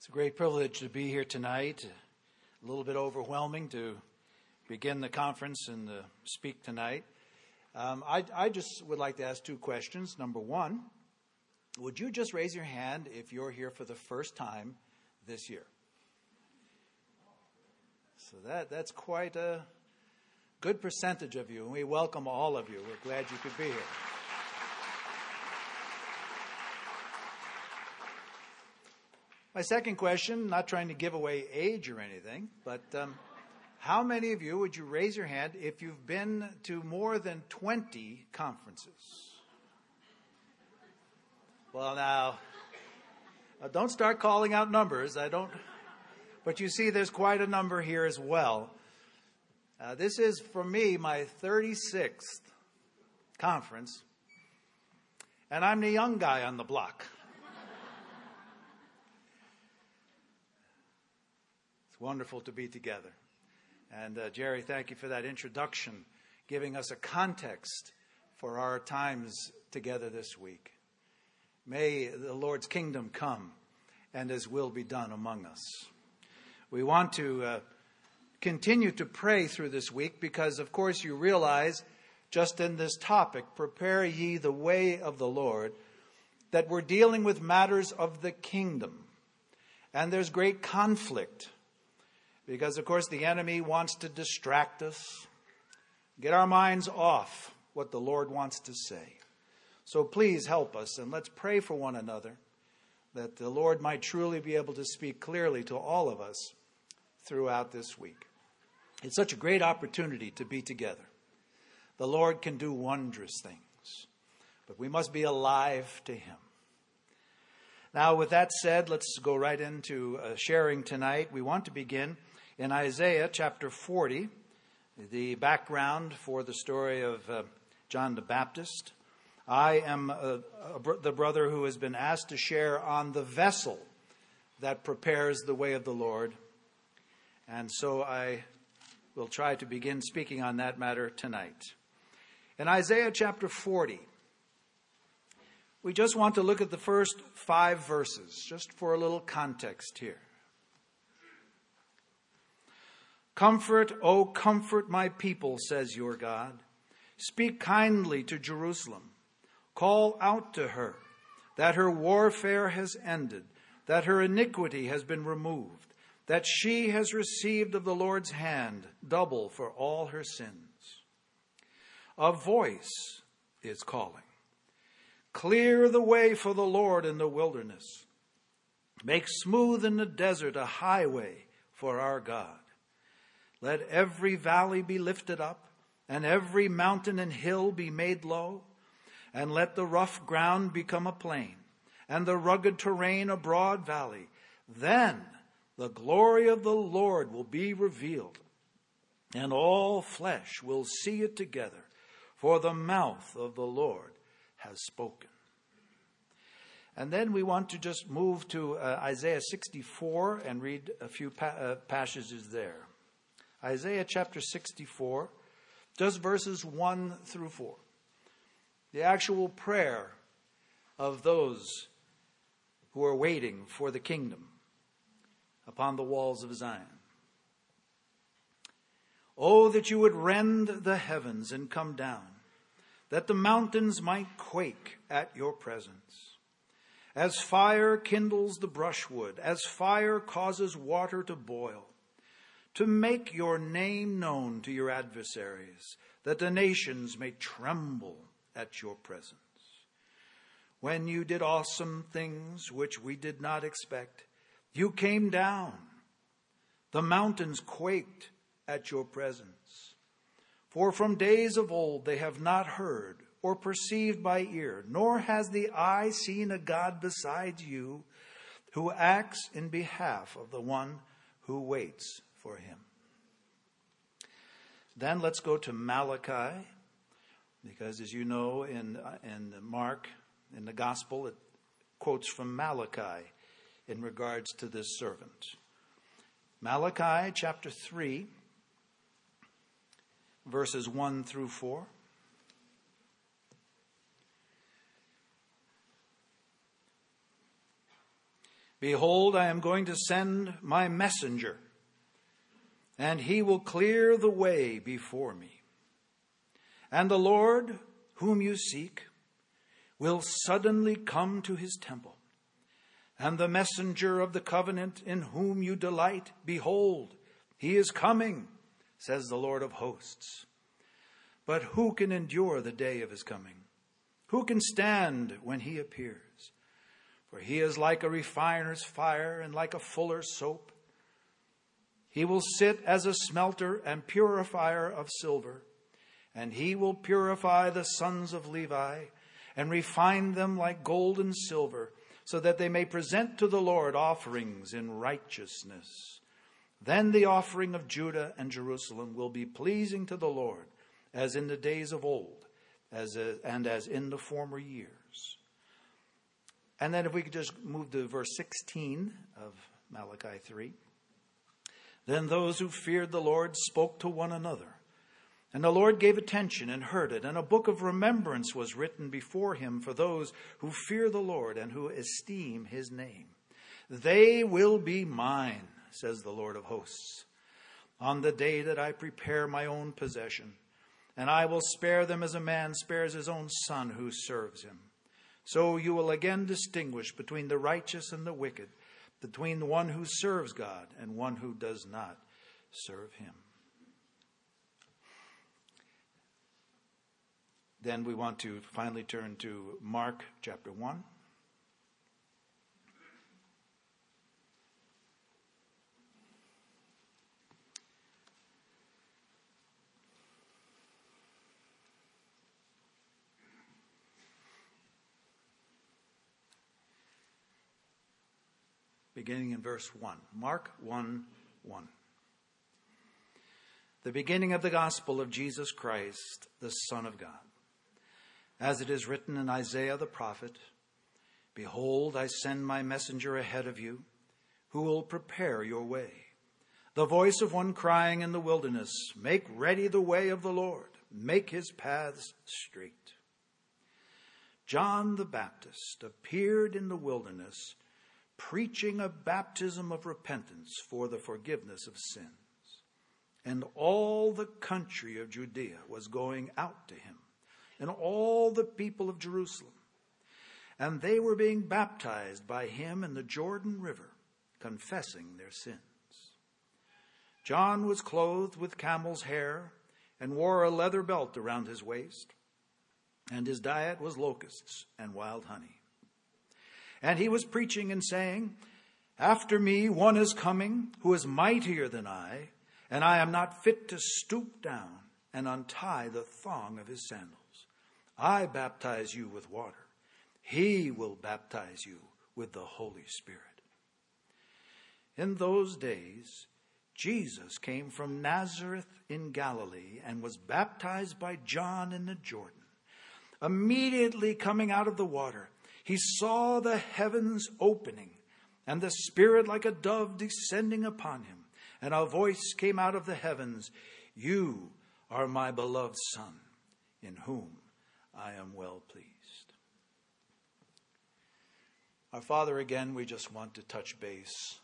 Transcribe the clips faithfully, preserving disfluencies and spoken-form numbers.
It's a great privilege to be here tonight. A little bit overwhelming to begin the conference and uh, speak tonight. Um, I, I just would like to ask two questions. Number one, would you just raise your hand if you're here for the first time this year? So that that's quite a good percentage of you, and we welcome all of you. We're glad you could be here. My second question, not trying to give away age or anything, but um, how many of you, would you raise your hand if you've been to more than twenty conferences? Well, now, uh, don't start calling out numbers. I don't, but you see there's quite a number here as well. Uh, this is, for me, my thirty-sixth conference, and I'm the young guy on the block. It's wonderful to be together. And uh, Jerry, thank you for that introduction, giving us a context for our times together this week. May the Lord's kingdom come and His will be done among us. We want to uh, continue to pray through this week because, of course, you realize just in this topic, prepare ye the way of the Lord, that we're dealing with matters of the kingdom. And there's great conflict. Because, of course, the enemy wants to distract us, get our minds off what the Lord wants to say. So please help us, and let's pray for one another, that the Lord might truly be able to speak clearly to all of us throughout this week. It's such a great opportunity to be together. The Lord can do wondrous things, but we must be alive to Him. Now, with that said, let's go right into uh, sharing tonight. We want to begin in Isaiah chapter forty, the background for the story of uh, John the Baptist. I am uh, a br- the brother who has been asked to share on the vessel that prepares the way of the Lord. And so I will try to begin speaking on that matter tonight. In Isaiah chapter forty, we just want to look at the first five verses, just for a little context here. Comfort, O comfort my people, says your God. Speak kindly to Jerusalem. Call out to her that her warfare has ended, that her iniquity has been removed, that she has received of the Lord's hand double for all her sins. A voice is calling. Clear the way for the Lord in the wilderness. Make smooth in the desert a highway for our God. Let every valley be lifted up, and every mountain and hill be made low, and let the rough ground become a plain, and the rugged terrain a broad valley. Then the glory of the Lord will be revealed, and all flesh will see it together, for the mouth of the Lord has spoken. And then we want to just move to uh, Isaiah sixty-four and read a few pa- uh, passages there. Isaiah chapter sixty-four, just verses one through four. The actual prayer of those who are waiting for the kingdom upon the walls of Zion. Oh, that you would rend the heavens and come down, that the mountains might quake at your presence. As fire kindles the brushwood, as fire causes water to boil, to make your name known to your adversaries, that the nations may tremble at your presence. When you did awesome things which we did not expect, you came down. The mountains quaked at your presence. For from days of old they have not heard or perceived by ear, nor has the eye seen a God besides you, who acts in behalf of the one who waits for him. Then let's go to Malachi, because as you know, in in Mark, in the gospel, it quotes from Malachi in regards to this servant. Malachi chapter three, verses one through four. Behold, I am going to send my messenger, and he will clear the way before me. And the Lord, whom you seek, will suddenly come to his temple. And the messenger of the covenant in whom you delight, behold, he is coming, says the Lord of hosts. But who can endure the day of his coming? Who can stand when he appears? For he is like a refiner's fire and like a fuller's soap. He will sit as a smelter and purifier of silver, and he will purify the sons of Levi and refine them like gold and silver, so that they may present to the Lord offerings in righteousness. Then the offering of Judah and Jerusalem will be pleasing to the Lord, as in the days of old, as a, and as in the former years. And then if we could just move to verse sixteen of Malachi three. Then those who feared the Lord spoke to one another, and the Lord gave attention and heard it, and a book of remembrance was written before him for those who fear the Lord and who esteem his name. They will be mine, says the Lord of hosts, on the day that I prepare my own possession, and I will spare them as a man spares his own son who serves him. So you will again distinguish between the righteous and the wicked, between the one who serves God and one who does not serve him. Then we want to finally turn to Mark chapter one. Beginning in verse one. Mark one, one. The beginning of the gospel of Jesus Christ, the Son of God. As it is written in Isaiah the prophet, behold, I send my messenger ahead of you, who will prepare your way. The voice of one crying in the wilderness, make ready the way of the Lord, make his paths straight. John the Baptist appeared in the wilderness, preaching a baptism of repentance for the forgiveness of sins. And all the country of Judea was going out to him, and all the people of Jerusalem. And they were being baptized by him in the Jordan River, confessing their sins. John was clothed with camel's hair and wore a leather belt around his waist, and his diet was locusts and wild honey. And he was preaching and saying, after me one is coming who is mightier than I, and I am not fit to stoop down and untie the thong of his sandals. I baptize you with water. He will baptize you with the Holy Spirit. In those days, Jesus came from Nazareth in Galilee and was baptized by John in the Jordan. Immediately coming out of the water, he saw the heavens opening and the Spirit like a dove descending upon him. And a voice came out of the heavens, you are my beloved Son, in whom I am well pleased. Our Father, again, we just want to touch base,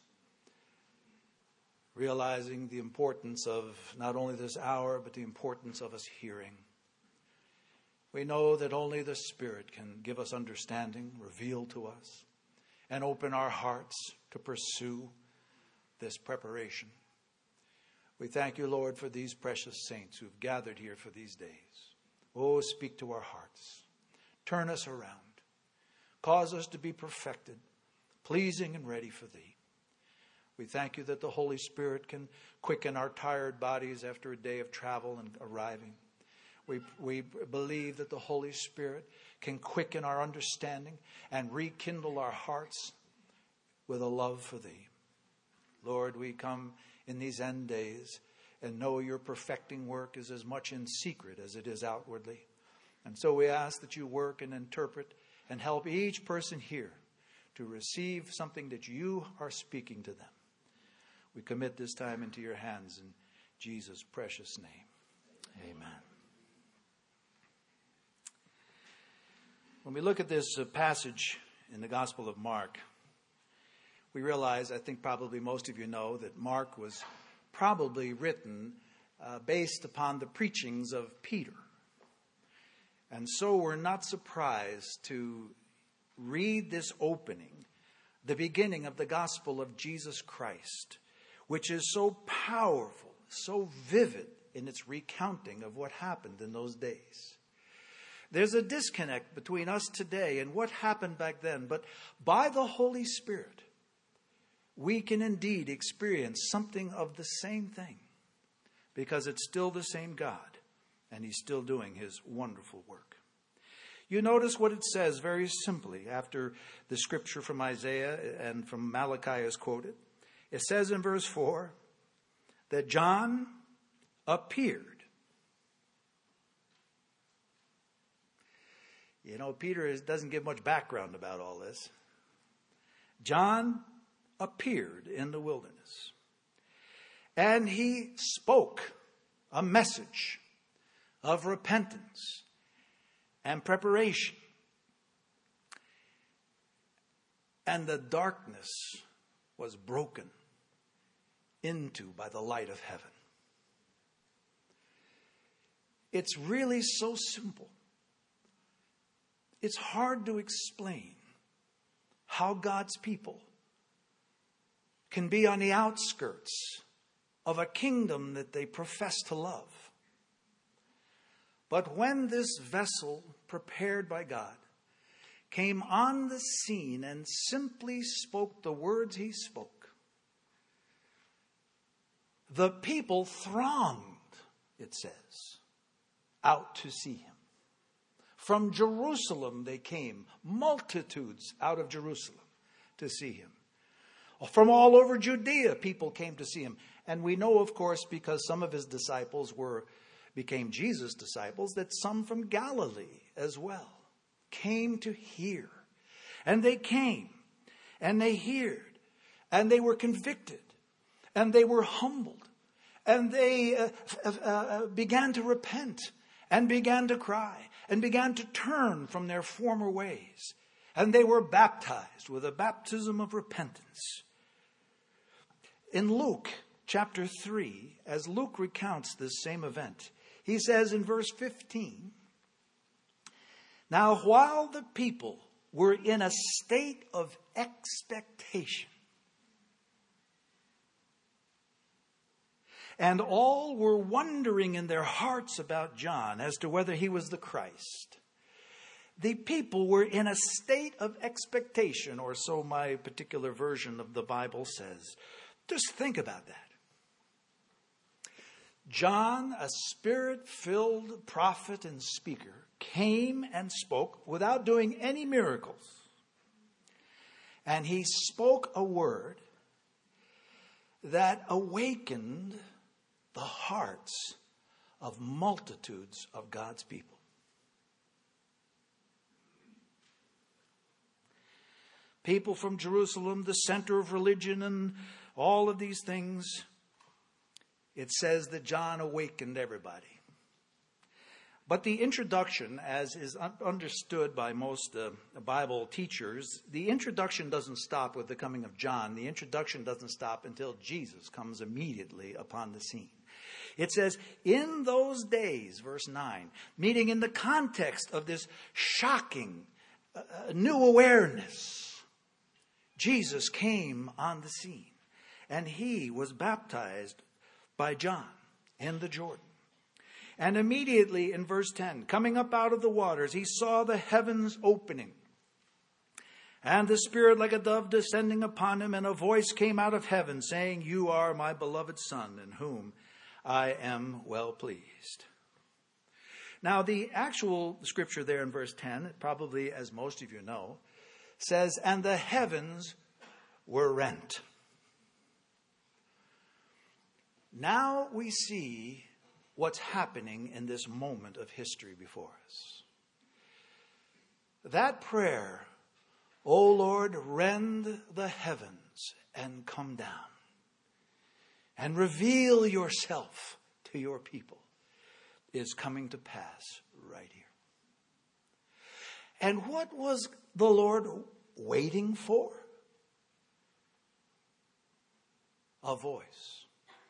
realizing the importance of not only this hour, but the importance of us hearing. We know that only the Spirit can give us understanding, reveal to us, and open our hearts to pursue this preparation. We thank you, Lord, for these precious saints who've gathered here for these days. Oh, speak to our hearts. Turn us around. Cause us to be perfected, pleasing and ready for thee. We thank you that the Holy Spirit can quicken our tired bodies after a day of travel and arriving. We, we believe that the Holy Spirit can quicken our understanding and rekindle our hearts with a love for thee. Lord, we come in these end days and know your perfecting work is as much in secret as it is outwardly. And so we ask that you work and interpret and help each person here to receive something that you are speaking to them. We commit this time into your hands in Jesus' precious name. Amen. When we look at this uh, passage in the Gospel of Mark, we realize, I think probably most of you know, that Mark was probably written uh, based upon the preachings of Peter. And so we're not surprised to read this opening, the beginning of the gospel of Jesus Christ, which is so powerful, so vivid in its recounting of what happened in those days. There's a disconnect between us today and what happened back then, but by the Holy Spirit, we can indeed experience something of the same thing, because it's still the same God, and he's still doing his wonderful work. You notice what it says very simply after the scripture from Isaiah and from Malachi is quoted. It says in verse four that John appeared. You know, Peter is, doesn't give much background about all this. John appeared in the wilderness, and he spoke a message of repentance and preparation. And the darkness was broken into by the light of heaven. It's really so simple. It's hard to explain how God's people can be on the outskirts of a kingdom that they profess to love. But when this vessel prepared by God came on the scene and simply spoke the words he spoke, the people thronged, it says, out to see him. From Jerusalem they came, multitudes out of Jerusalem to see him. From all over Judea, people came to see him. And we know, of course, because some of his disciples were became Jesus' disciples, that some from Galilee as well came to hear. And they came, and they heard, and they were convicted, and they were humbled, and they uh, uh, began to repent, and began to cry, and began to turn from their former ways. And they were baptized with a baptism of repentance. In Luke chapter three, as Luke recounts this same event, he says in verse fifteen, "Now while the people were in a state of expectation, and all were wondering in their hearts about John as to whether he was the Christ." The people were in a state of expectation, or so my particular version of the Bible says. Just think about that. John, a spirit-filled prophet and speaker, came and spoke without doing any miracles. And he spoke a word that awakened the hearts of multitudes of God's people. People from Jerusalem, the center of religion and all of these things. It says that John awakened everybody. But the introduction, as is understood by most uh, Bible teachers, the introduction doesn't stop with the coming of John. The introduction doesn't stop until Jesus comes immediately upon the scene. It says, in those days, verse nine, meaning in the context of this shocking uh, new awareness, Jesus came on the scene, and he was baptized by John in the Jordan. And immediately in verse ten, coming up out of the waters, he saw the heavens opening, and the Spirit like a dove descending upon him, and a voice came out of heaven saying, "You are my beloved Son, in whom I am well pleased." Now, the actual scripture there in verse ten, probably as most of you know, says, "And the heavens were rent." Now we see what's happening in this moment of history before us. That prayer, "O Lord, rend the heavens and come down, and reveal yourself to your people," is coming to pass right here. And what was the Lord waiting for? a voice.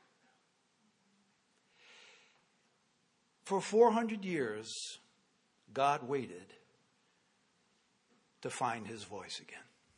For four hundred years, God waited to find his voice again.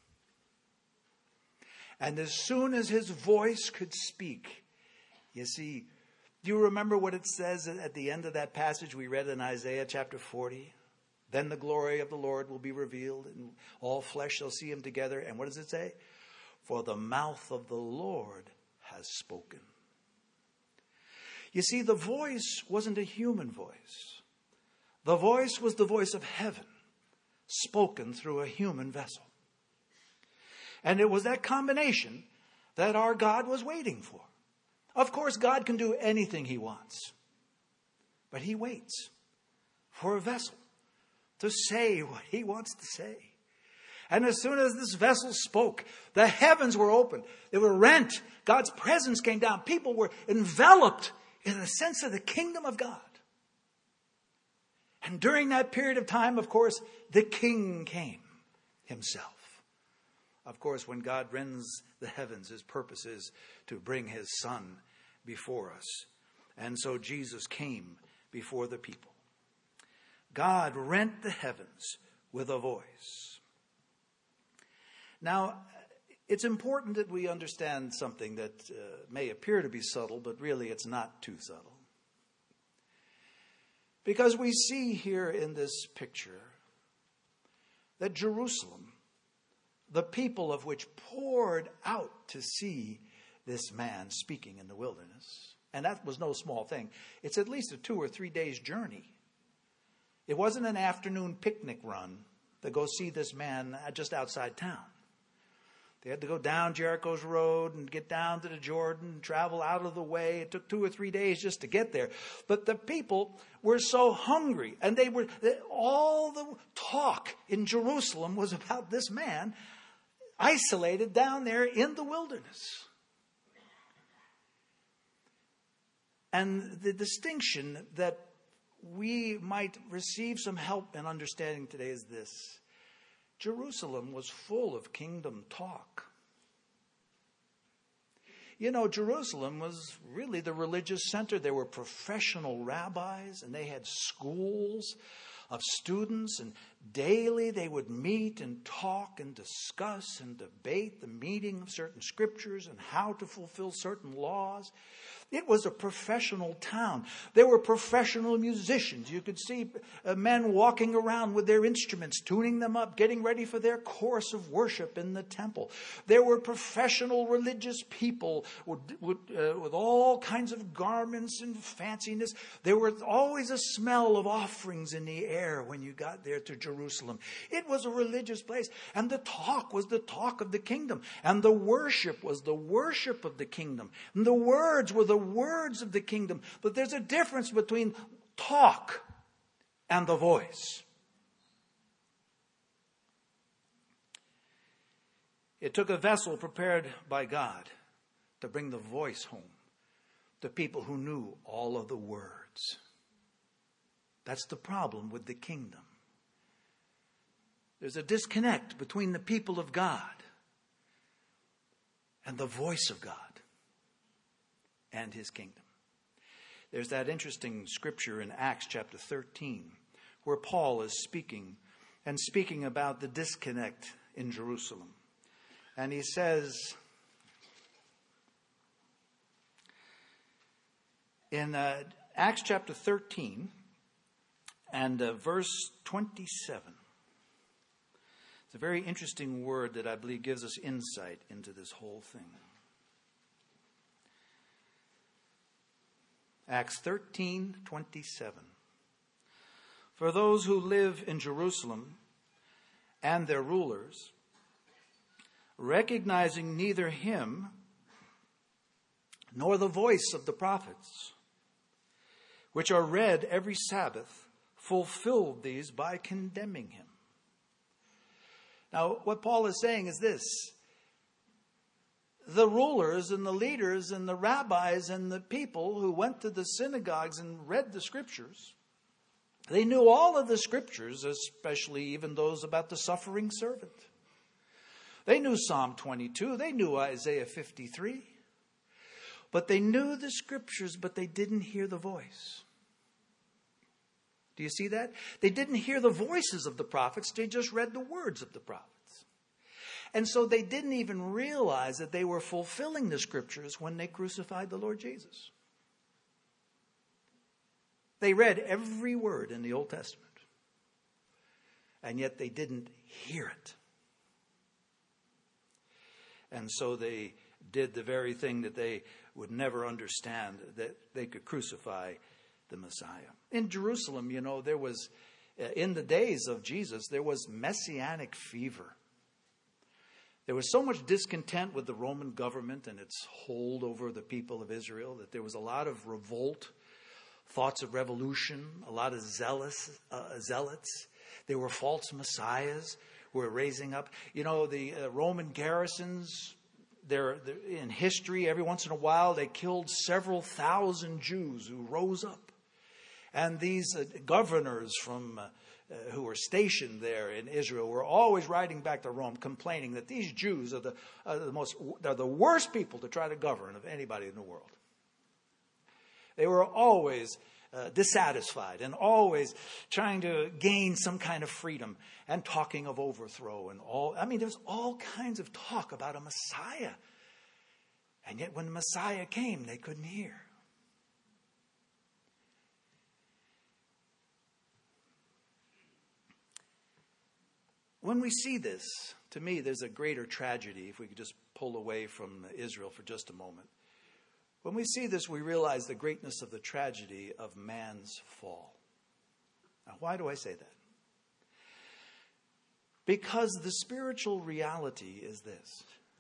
And as soon as his voice could speak, you see, do you remember what it says at the end of that passage we read in Isaiah chapter forty? Then the glory of the Lord will be revealed, and all flesh shall see him together. And what does it say? For the mouth of the Lord has spoken. You see, the voice wasn't a human voice. The voice was the voice of heaven, spoken through a human vessel. And it was that combination that our God was waiting for. Of course, God can do anything he wants. But he waits for a vessel to say what he wants to say. And as soon as this vessel spoke, the heavens were opened. They were rent. God's presence came down. People were enveloped in a sense of the kingdom of God. And during that period of time, of course, the king came himself. Of course, when God rends the heavens, his purpose is to bring his son before us. And so Jesus came before the people. God rent the heavens with a voice. Now, it's important that we understand something that uh, may appear to be subtle, but really it's not too subtle. Because we see here in this picture that Jerusalem, the people of which poured out to see this man speaking in the wilderness. And that was no small thing. It's at least a two or three days journey. It wasn't an afternoon picnic run to go see this man just outside town. They had to go down Jericho's road and get down to the Jordan and travel out of the way. It took two or three days just to get there. But the people were so hungry, and they were all the talk in Jerusalem was about this man isolated down there in the wilderness. And the distinction that we might receive some help in understanding today is this. Jerusalem was full of kingdom talk. You know, Jerusalem was really the religious center. There were professional rabbis, and they had schools of students, and daily they would meet and talk and discuss and debate the meaning of certain scriptures and how to fulfill certain laws. It was a professional town. There were professional musicians. You could see uh, men walking around with their instruments, tuning them up, getting ready for their course of worship in the temple. There were professional religious people with, with, uh, with all kinds of garments and fanciness. There was always a smell of offerings in the air when you got there to Jerusalem. It was a religious place. And the talk was the talk of the kingdom. And the worship was the worship of the kingdom. And the words were the words of the kingdom. But there's a difference between talk and the voice. It took a vessel prepared by God to bring the voice home to people who knew all of the words. That's the problem with the kingdom. There's a disconnect between the people of God and the voice of God and his kingdom. There's that interesting scripture in Acts chapter thirteen where Paul is speaking and speaking about the disconnect in Jerusalem. And he says in uh, Acts chapter thirteen and uh, verse twenty-seven. It's a very interesting word that I believe gives us insight into this whole thing. Acts thirteen twenty-seven. For those who live in Jerusalem and their rulers, recognizing neither him nor the voice of the prophets, which are read every Sabbath, fulfilled these by condemning him. Now, what Paul is saying is this. The rulers and the leaders and the rabbis and the people who went to the synagogues and read the scriptures, they knew all of the scriptures, especially even those about the suffering servant. They knew Psalm twenty-two. They knew Isaiah fifty-three. But they knew the scriptures, but they didn't hear the voice. Do you see that? They didn't hear the voices of the prophets. They just read the words of the prophets. And so they didn't even realize that they were fulfilling the scriptures when they crucified the Lord Jesus. They read every word in the Old Testament. And yet they didn't hear it. And so they did the very thing that they would never understand, that they could crucify the Messiah. In Jerusalem, you know, there was, in the days of Jesus, there was messianic fever. There was so much discontent with the Roman government and its hold over the people of Israel that there was a lot of revolt, thoughts of revolution, a lot of zealous, uh, zealots. There were false messiahs who were raising up. You know, the uh, Roman garrisons, they're, they're, in history, every once in a while, they killed several thousand Jews who rose up. And these uh, governors from uh, uh, who were stationed there in Israel were always writing back to Rome, complaining that these Jews are the, uh, the most, they're the worst people to try to govern of anybody in the world. They were always uh, dissatisfied and always trying to gain some kind of freedom and talking of overthrow and all. I mean, there's all kinds of talk about a Messiah. And yet when the Messiah came, they couldn't hear. When we see this, to me, there's a greater tragedy, if we could just pull away from Israel for just a moment. When we see this, we realize the greatness of the tragedy of man's fall. Now, why do I say that? Because the spiritual reality is this.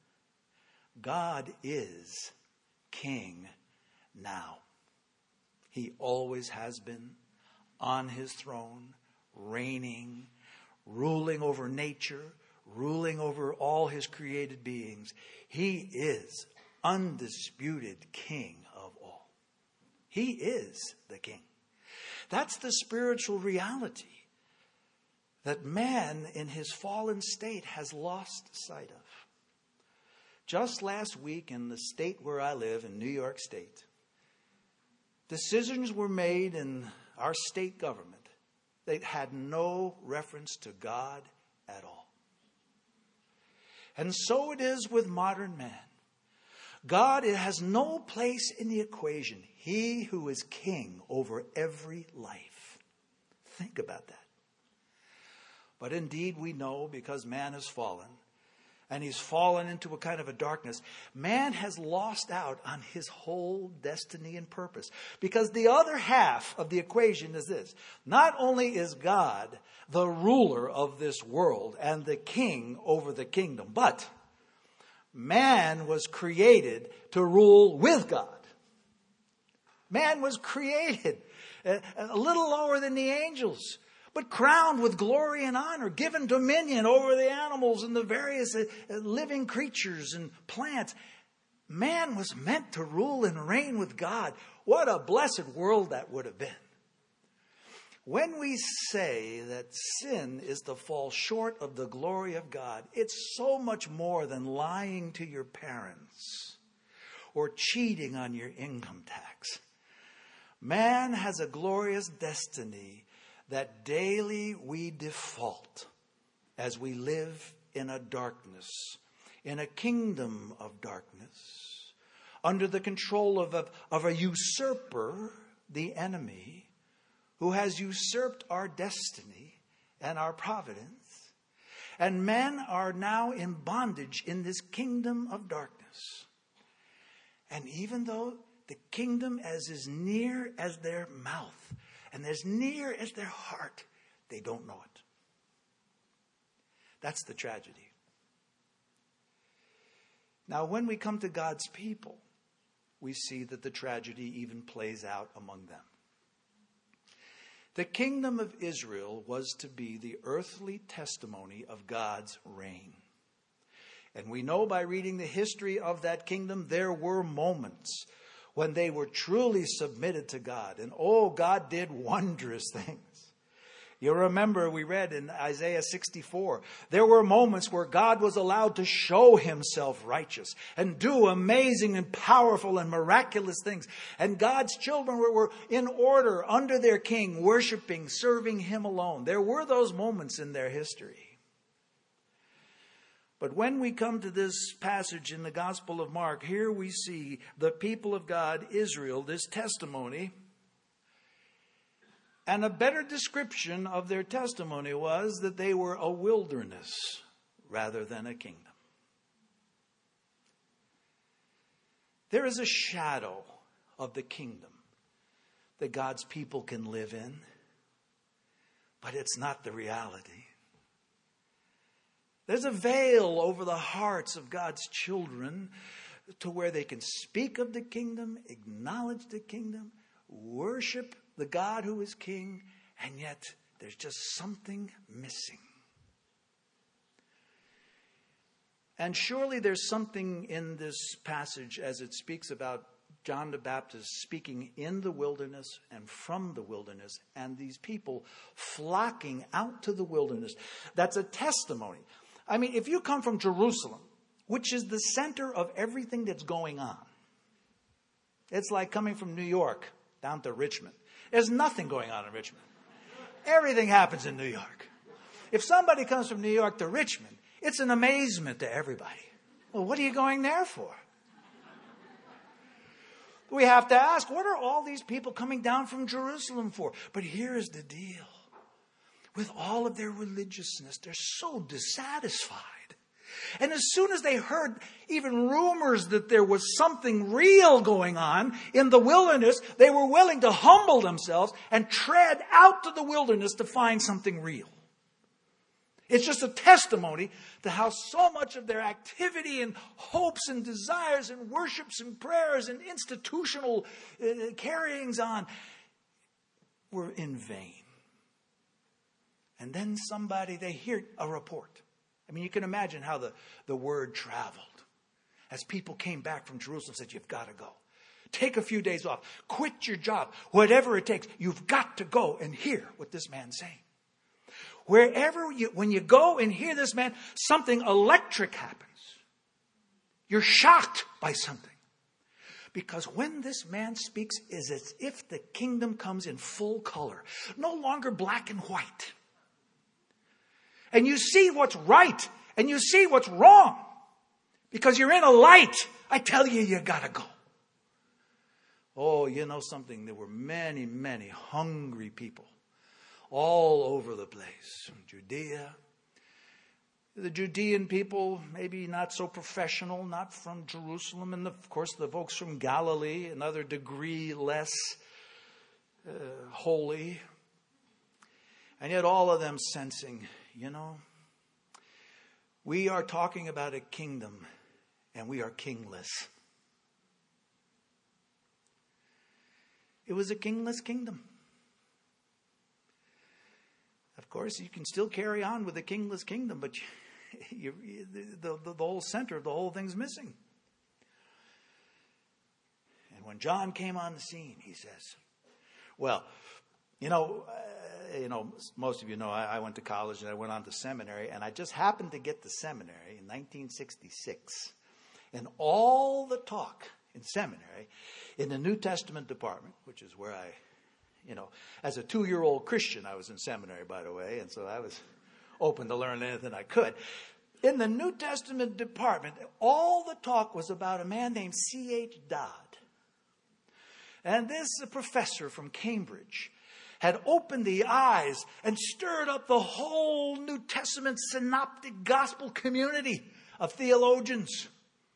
God is king now. He always has been on his throne, reigning, ruling over nature, ruling over all his created beings. He is undisputed king of all. He is the king. That's the spiritual reality that man in his fallen state has lost sight of. Just last week in the state where I live, in New York State, decisions were made in our state government that had no reference to God at all. And so it is with modern man. God has no place in the equation. He who is king over every life. Think about that. But indeed we know, because man has fallen, and he's fallen into a kind of a darkness, man has lost out on his whole destiny and purpose. Because the other half of the equation is this. Not only is God the ruler of this world and the king over the kingdom, but man was created to rule with God. Man was created a, a little lower than the angels, but crowned with glory and honor, given dominion over the animals and the various uh, living creatures and plants. Man was meant to rule and reign with God. What a blessed world that would have been. When we say that sin is to fall short of the glory of God, it's so much more than lying to your parents or cheating on your income tax. Man has a glorious destiny that daily we default as we live in a darkness, in a kingdom of darkness, under the control of a, of a usurper, the enemy, who has usurped our destiny and our providence. And men are now in bondage in this kingdom of darkness. And even though the kingdom is as near as their mouth and as near as their heart, they don't know it. That's the tragedy. Now, when we come to God's people, we see that the tragedy even plays out among them. The kingdom of Israel was to be the earthly testimony of God's reign. And we know by reading the history of that kingdom, there were moments when they were truly submitted to God. And oh, God did wondrous things. You remember we read in Isaiah sixty-four, there were moments where God was allowed to show himself righteous and do amazing and powerful and miraculous things. And God's children were, were in order under their king, worshiping, serving him alone. There were those moments in their history. But when we come to this passage in the Gospel of Mark, here we see the people of God, Israel, this testimony. And a better description of their testimony was that they were a wilderness rather than a kingdom. There is a shadow of the kingdom that God's people can live in, but it's not the reality. There's a veil over the hearts of God's children to where they can speak of the kingdom, acknowledge the kingdom, worship the God who is king, and yet there's just something missing. And surely there's something in this passage as it speaks about John the Baptist speaking in the wilderness and from the wilderness, and these people flocking out to the wilderness. That's a testimony. I mean, if you come from Jerusalem, which is the center of everything that's going on, it's like coming from New York down to Richmond. There's nothing going on in Richmond. Everything happens in New York. If somebody comes from New York to Richmond, it's an amazement to everybody. Well, what are you going there for? We have to ask, what are all these people coming down from Jerusalem for? But here is the deal. With all of their religiousness, they're so dissatisfied. And as soon as they heard even rumors that there was something real going on in the wilderness, they were willing to humble themselves and tread out to the wilderness to find something real. It's just a testimony to how so much of their activity and hopes and desires and worships and prayers and institutional uh, carryings on were in vain. And then somebody, they hear a report. I mean, you can imagine how the, the word traveled. As people came back from Jerusalem and said, you've got to go. Take a few days off. Quit your job. Whatever it takes. You've got to go and hear what this man's saying. Wherever you, when you go and hear this man, something electric happens. You're shocked by something. Because when this man speaks, it's as if the kingdom comes in full color. No longer black and white. And you see what's right. And you see what's wrong. Because you're in a light. I tell you, you gotta go. Oh, you know something? There were many, many hungry people. All over the place. Judea. The Judean people, maybe not so professional, not from Jerusalem. And of course the folks from Galilee, another degree less uh, holy. And yet all of them sensing, you know, we are talking about a kingdom and we are kingless. It was a kingless kingdom. Of course, you can still carry on with a kingless kingdom, but you, you, the, the, the whole center of the whole thing's missing. And when John came on the scene, he says, well, you know, uh, you know, most of you know I, I went to college and I went on to seminary, and I just happened to get to seminary in nineteen sixty-six. And all the talk in seminary, in the New Testament department, which is where I, you know, as a two-year-old Christian, I was in seminary, by the way, and so I was open to learn anything I could. In the New Testament department, all the talk was about a man named C H Dodd. And this professor from Cambridge had opened the eyes and stirred up the whole New Testament synoptic gospel community of theologians.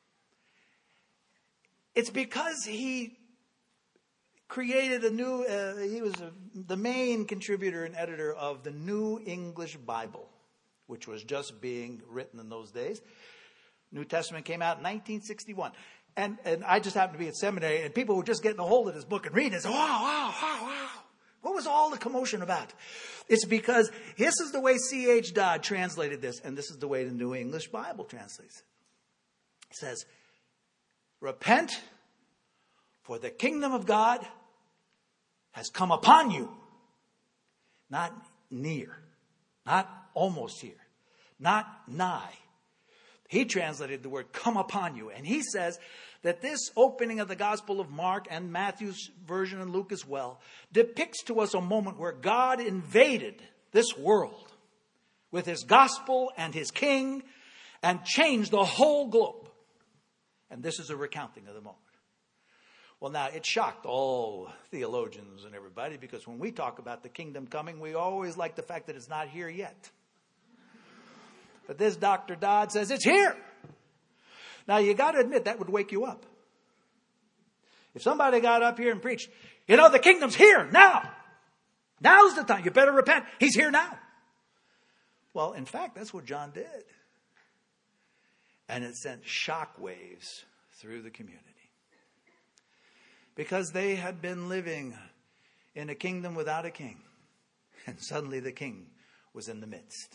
It's because he created a new, uh, he was a, the main contributor and editor of the New English Bible, which was just being written in those days. New Testament came out in nineteen sixty-one. And, and I just happened to be at seminary, and people were just getting a hold of this book and reading it. Wow, wow, wow, wow. What was all the commotion about? It's because this is the way C H Dodd translated this, and this is the way the New English Bible translates it. It says, repent, for the kingdom of God has come upon you. Not near, not almost here, not nigh. He translated the word come upon you. And he says that this opening of the Gospel of Mark and Matthew's version and Luke as well depicts to us a moment where God invaded this world with his gospel and his king and changed the whole globe. And this is a recounting of the moment. Well, now, it shocked all theologians and everybody, because when we talk about the kingdom coming, we always like the fact that it's not here yet. But this Doctor Dodd says it's here. Now, you got to admit, that would wake you up. If somebody got up here and preached, you know, the kingdom's here now. Now's the time. You better repent. He's here now. Well, in fact, that's what John did. And it sent shockwaves through the community. Because they had been living in a kingdom without a king. And suddenly the king was in the midst.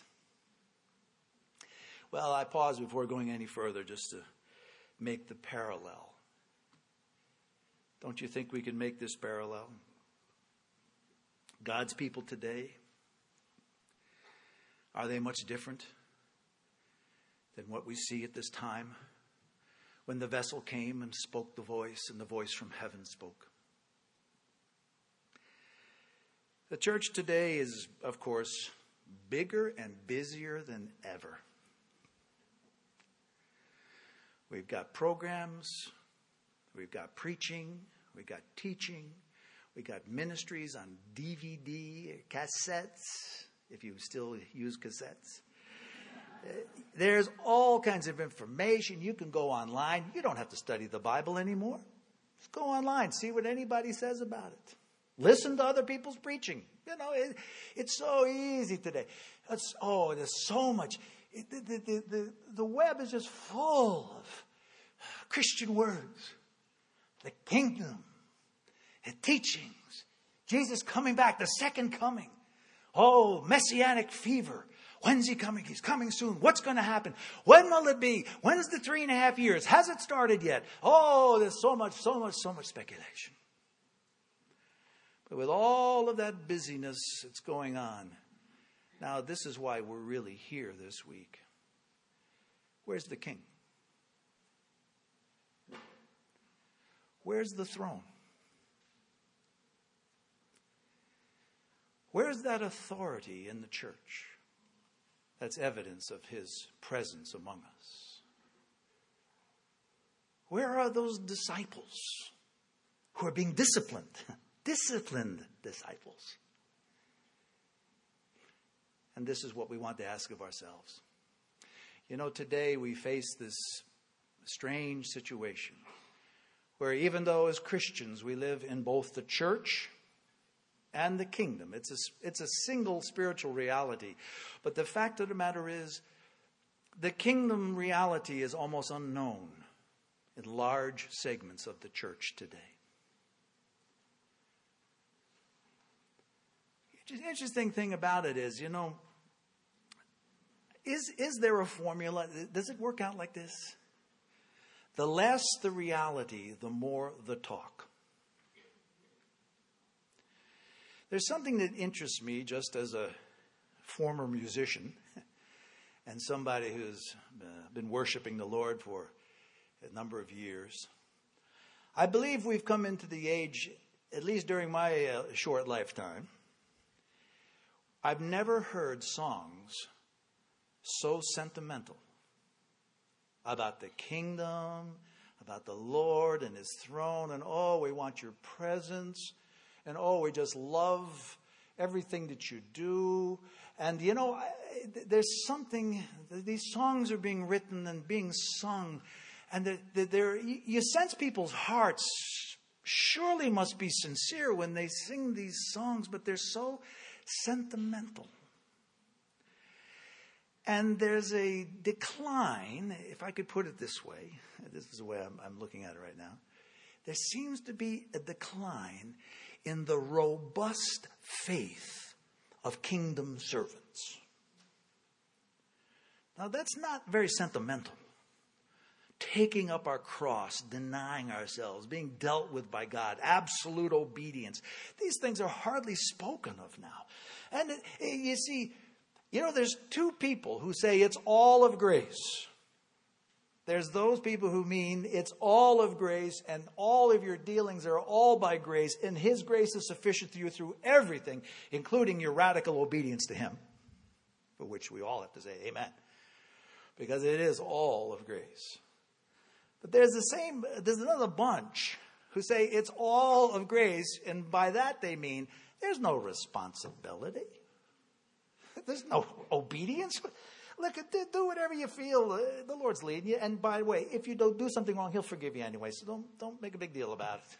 Well, I pause before going any further just to make the parallel. Don't you think we can make this parallel? God's people today, are they much different than what we see at this time when the vessel came and spoke the voice, and the voice from heaven spoke? The church today is, of course, bigger and busier than ever. We've got programs, we've got preaching, we've got teaching, we've got ministries on D V D, cassettes, if you still use cassettes. There's all kinds of information. You can go online. You don't have to study the Bible anymore. Just go online, see what anybody says about it. Listen to other people's preaching. You know, it, it's so easy today. It's, oh, there's so much. It, the, the, the, the web is just full of Christian words. The kingdom, the teachings, Jesus coming back, the second coming. Oh, messianic fever. When's he coming? He's coming soon. What's going to happen? When will it be? When's the three and a half years? Has it started yet? Oh, there's so much, so much, so much speculation. But with all of that busyness that's going on, now this is why we're really here this week. Where's the king? Where's the throne? Where's that authority in the church? That's evidence of his presence among us. Where are those disciples who are being disciplined? Disciplined disciples. And this is what we want to ask of ourselves. You know, today we face this strange situation where even though as Christians we live in both the church and the kingdom. It's a, it's a single spiritual reality. But the fact of the matter is, the kingdom reality is almost unknown in large segments of the church today. The interesting thing about it is, you know, is, is there a formula? Does it work out like this? The less the reality, the more the talk. There's something that interests me just as a former musician and somebody who's been worshiping the Lord for a number of years. I believe we've come into the age, at least during my uh, short lifetime, I've never heard songs so sentimental about the kingdom, about the Lord and his throne, and oh, we want your presence. And, oh, we just love everything that you do. And, you know, there's something, these songs are being written and being sung. And they're, you sense people's hearts surely must be sincere when they sing these songs, but they're so sentimental. And there's a decline, if I could put it this way. This is the way I'm, I'm looking at it right now. There seems to be a decline in the robust faith of kingdom servants. Now, that's not very sentimental. taking up our cross, denying ourselves, being dealt with by God, absolute obedience. These things are hardly spoken of now. And uh, you see, you know, there's two people who say it's all of grace. There's those people who mean it's all of grace and all of your dealings are all by grace, and his grace is sufficient for you through everything, including your radical obedience to him, for which we all have to say amen, because it is all of grace. But there's the same, there's another bunch who say it's all of grace, and by that they mean there's no responsibility. There's no obedience. Look, do whatever you feel. The Lord's leading you. And by the way, if you don't do something wrong, he'll forgive you anyway. So don't, don't make a big deal about it.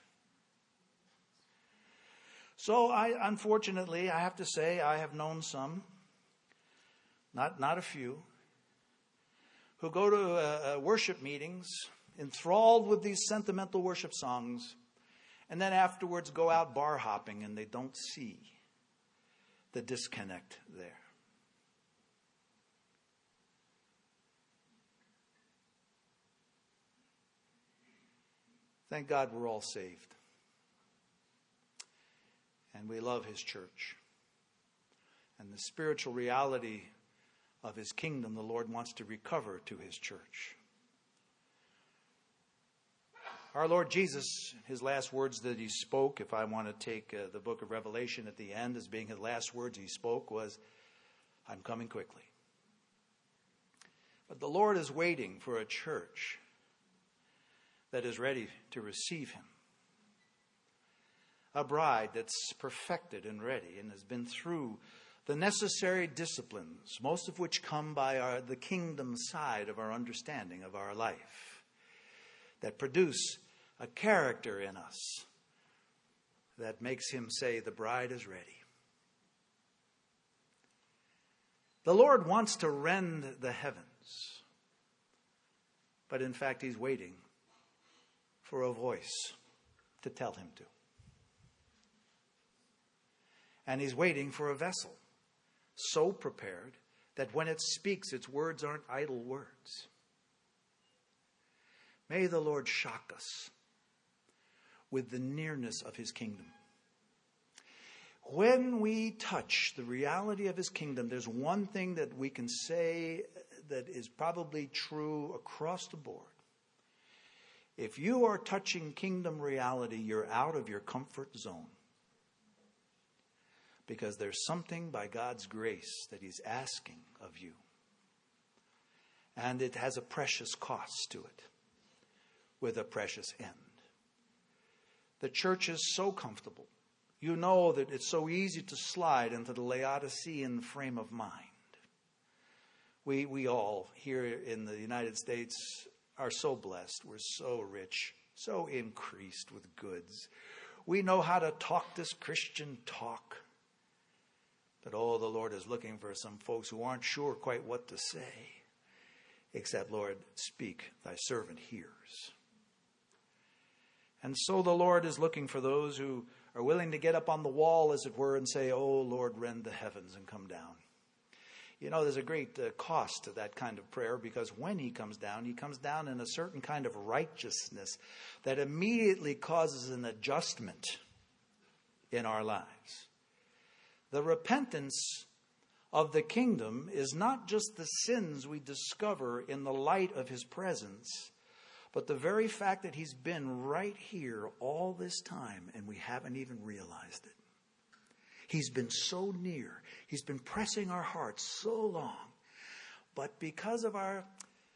So I, unfortunately, I have to say, I have known some, not, not a few, who go to uh, uh, worship meetings enthralled with these sentimental worship songs, and then afterwards go out bar hopping and they don't see the disconnect there. Thank God we're all saved. And we love his church. And the spiritual reality of his kingdom, the Lord wants to recover to his church. Our Lord Jesus, his last words that he spoke, if I want to take uh, the book of Revelation at the end as being his last words he spoke, was, I'm coming quickly. But the Lord is waiting for a church that is ready to receive him. A bride that's perfected and ready and has been through the necessary disciplines, most of which come by our, the kingdom side of our understanding of our life, that produce a character in us that makes him say, the bride is ready. The Lord wants to rend the heavens, but in fact he's waiting for a voice to tell him to. And he's waiting for a vessel so prepared that when it speaks, its words aren't idle words. May the Lord shock us with the nearness of his kingdom. When we touch the reality of his kingdom, there's one thing that we can say that is probably true across the board. If you are touching kingdom reality, you're out of your comfort zone. Because there's something by God's grace that he's asking of you. And it has a precious cost to it, with a precious end. The church is so comfortable. You know that it's so easy to slide into the Laodicean frame of mind. We, we all here in the United States are so blessed. We're so rich, so increased with goods. We know how to talk this Christian talk. But oh, the Lord is looking for some folks who aren't sure quite what to say. Except, Lord, speak, thy servant hears. And so the Lord is looking for those who are willing to get up on the wall, as it were, and say, oh, Lord, rend the heavens and come down. You know, there's a great uh, cost to that kind of prayer, because when he comes down, he comes down in a certain kind of righteousness that immediately causes an adjustment in our lives. The repentance of the kingdom is not just the sins we discover in the light of his presence, but the very fact that he's been right here all this time and we haven't even realized it. He's been so near. He's been pressing our hearts so long. But because of our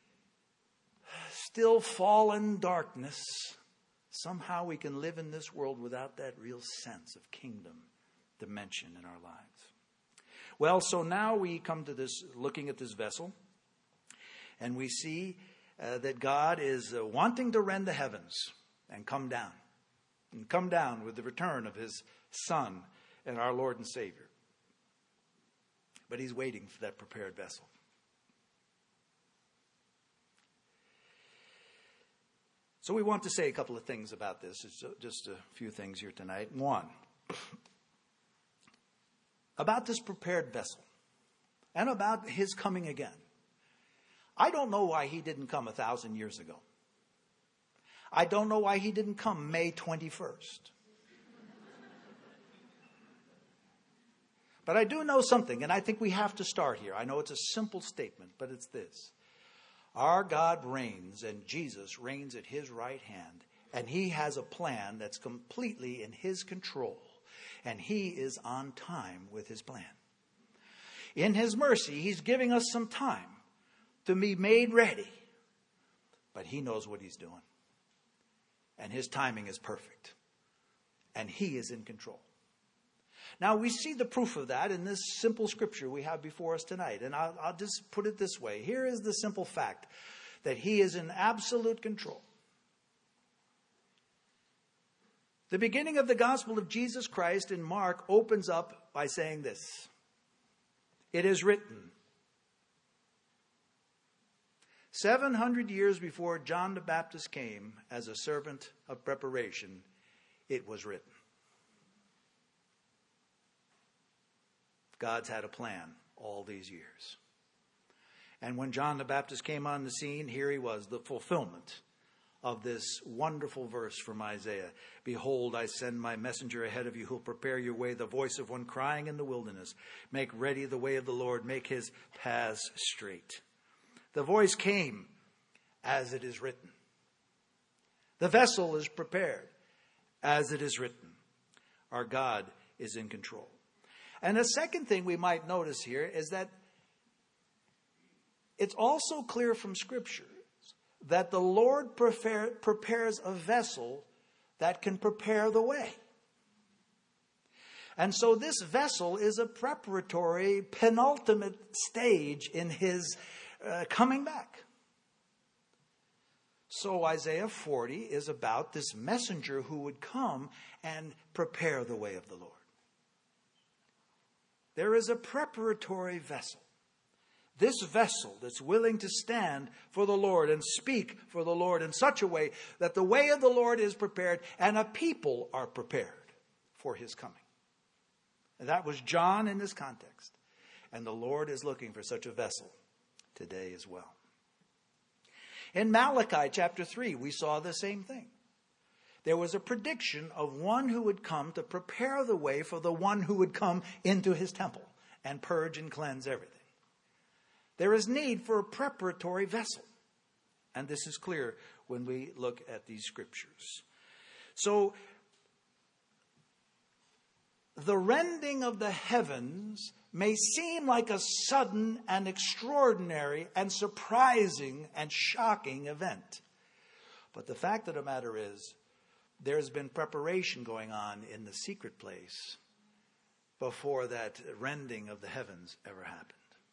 still fallen darkness, somehow we can live in this world without that real sense of kingdom dimension in our lives. Well, so now we come to this, looking at this vessel, and we see uh, that God is uh, wanting to rend the heavens and come down, and come down with the return of his Son and our Lord and Savior. But he's waiting for that prepared vessel. So we want to say a couple of things about this. It's just a few things here tonight. One, about this prepared vessel and about his coming again. I don't know why he didn't come a thousand years ago. I don't know why he didn't come May twenty-first. But I do know something, and I think we have to start here. I know it's a simple statement, but it's this. Our God reigns, and Jesus reigns at his right hand, and he has a plan that's completely in his control, and he is on time with his plan. In his mercy, he's giving us some time to be made ready, but he knows what he's doing, and his timing is perfect, and he is in control. Now, we see the proof of that in this simple scripture we have before us tonight. And I'll, I'll just put it this way. Here is the simple fact that he is in absolute control. The beginning of the gospel of Jesus Christ in Mark opens up by saying this. It is written. seven hundred years before John the Baptist came as a servant of preparation, it was written. God's had a plan all these years. And when John the Baptist came on the scene, here he was, the fulfillment of this wonderful verse from Isaiah. Behold, I send my messenger ahead of you who'll prepare your way, the voice of one crying in the wilderness. Make ready the way of the Lord, make his paths straight. The voice came as it is written. The vessel is prepared as it is written. Our God is in control. And the second thing we might notice here is that it's also clear from Scripture that the Lord prepare, prepares a vessel that can prepare the way. And so this vessel is a preparatory, penultimate stage in his uh, coming back. So Isaiah forty is about this messenger who would come and prepare the way of the Lord. There is a preparatory vessel. This vessel that's willing to stand for the Lord and speak for the Lord in such a way that the way of the Lord is prepared and a people are prepared for his coming. And that was John in this context. And the Lord is looking for such a vessel today as well. In Malachi chapter three, we saw the same thing. There was a prediction of one who would come to prepare the way for the one who would come into his temple and purge and cleanse everything. There is need for a preparatory vessel. And this is clear when we look at these scriptures. So, the rending of the heavens may seem like a sudden and extraordinary and surprising and shocking event. But the fact of the matter is, there's been preparation going on in the secret place before that rending of the heavens ever happened.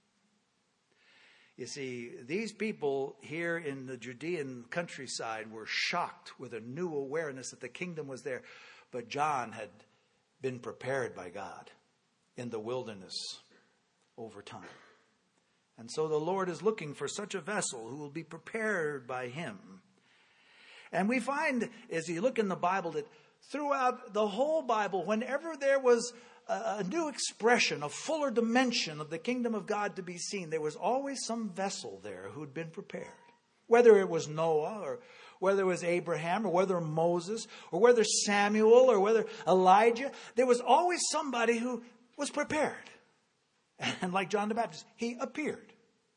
You see, these people here in the Judean countryside were shocked with a new awareness that the kingdom was there. But John had been prepared by God in the wilderness over time. And so the Lord is looking for such a vessel who will be prepared by him. And we find, as you look in the Bible, that throughout the whole Bible, whenever there was a, a new expression, a fuller dimension of the kingdom of God to be seen, there was always some vessel there who'd been prepared. Whether it was Noah, or whether it was Abraham, or whether Moses, or whether Samuel, or whether Elijah, there was always somebody who was prepared. And like John the Baptist, he appeared.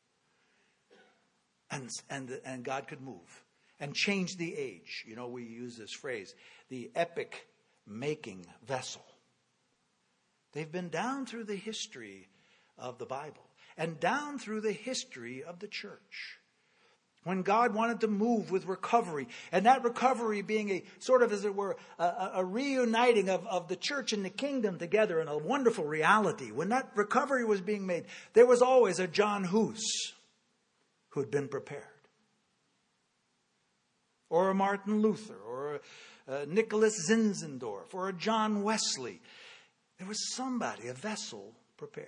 And, and, and God could move and change the age. You know, we use this phrase, the epic making vessel. They've been down through the history of the Bible and down through the history of the church. When God wanted to move with recovery, and that recovery being a sort of, as it were, a, a reuniting of, of the church and the kingdom together in a wonderful reality. When that recovery was being made, there was always a John Hus who had been prepared. Or a Martin Luther, or a Nicholas Zinzendorf, or a John Wesley. There was somebody, a vessel prepared.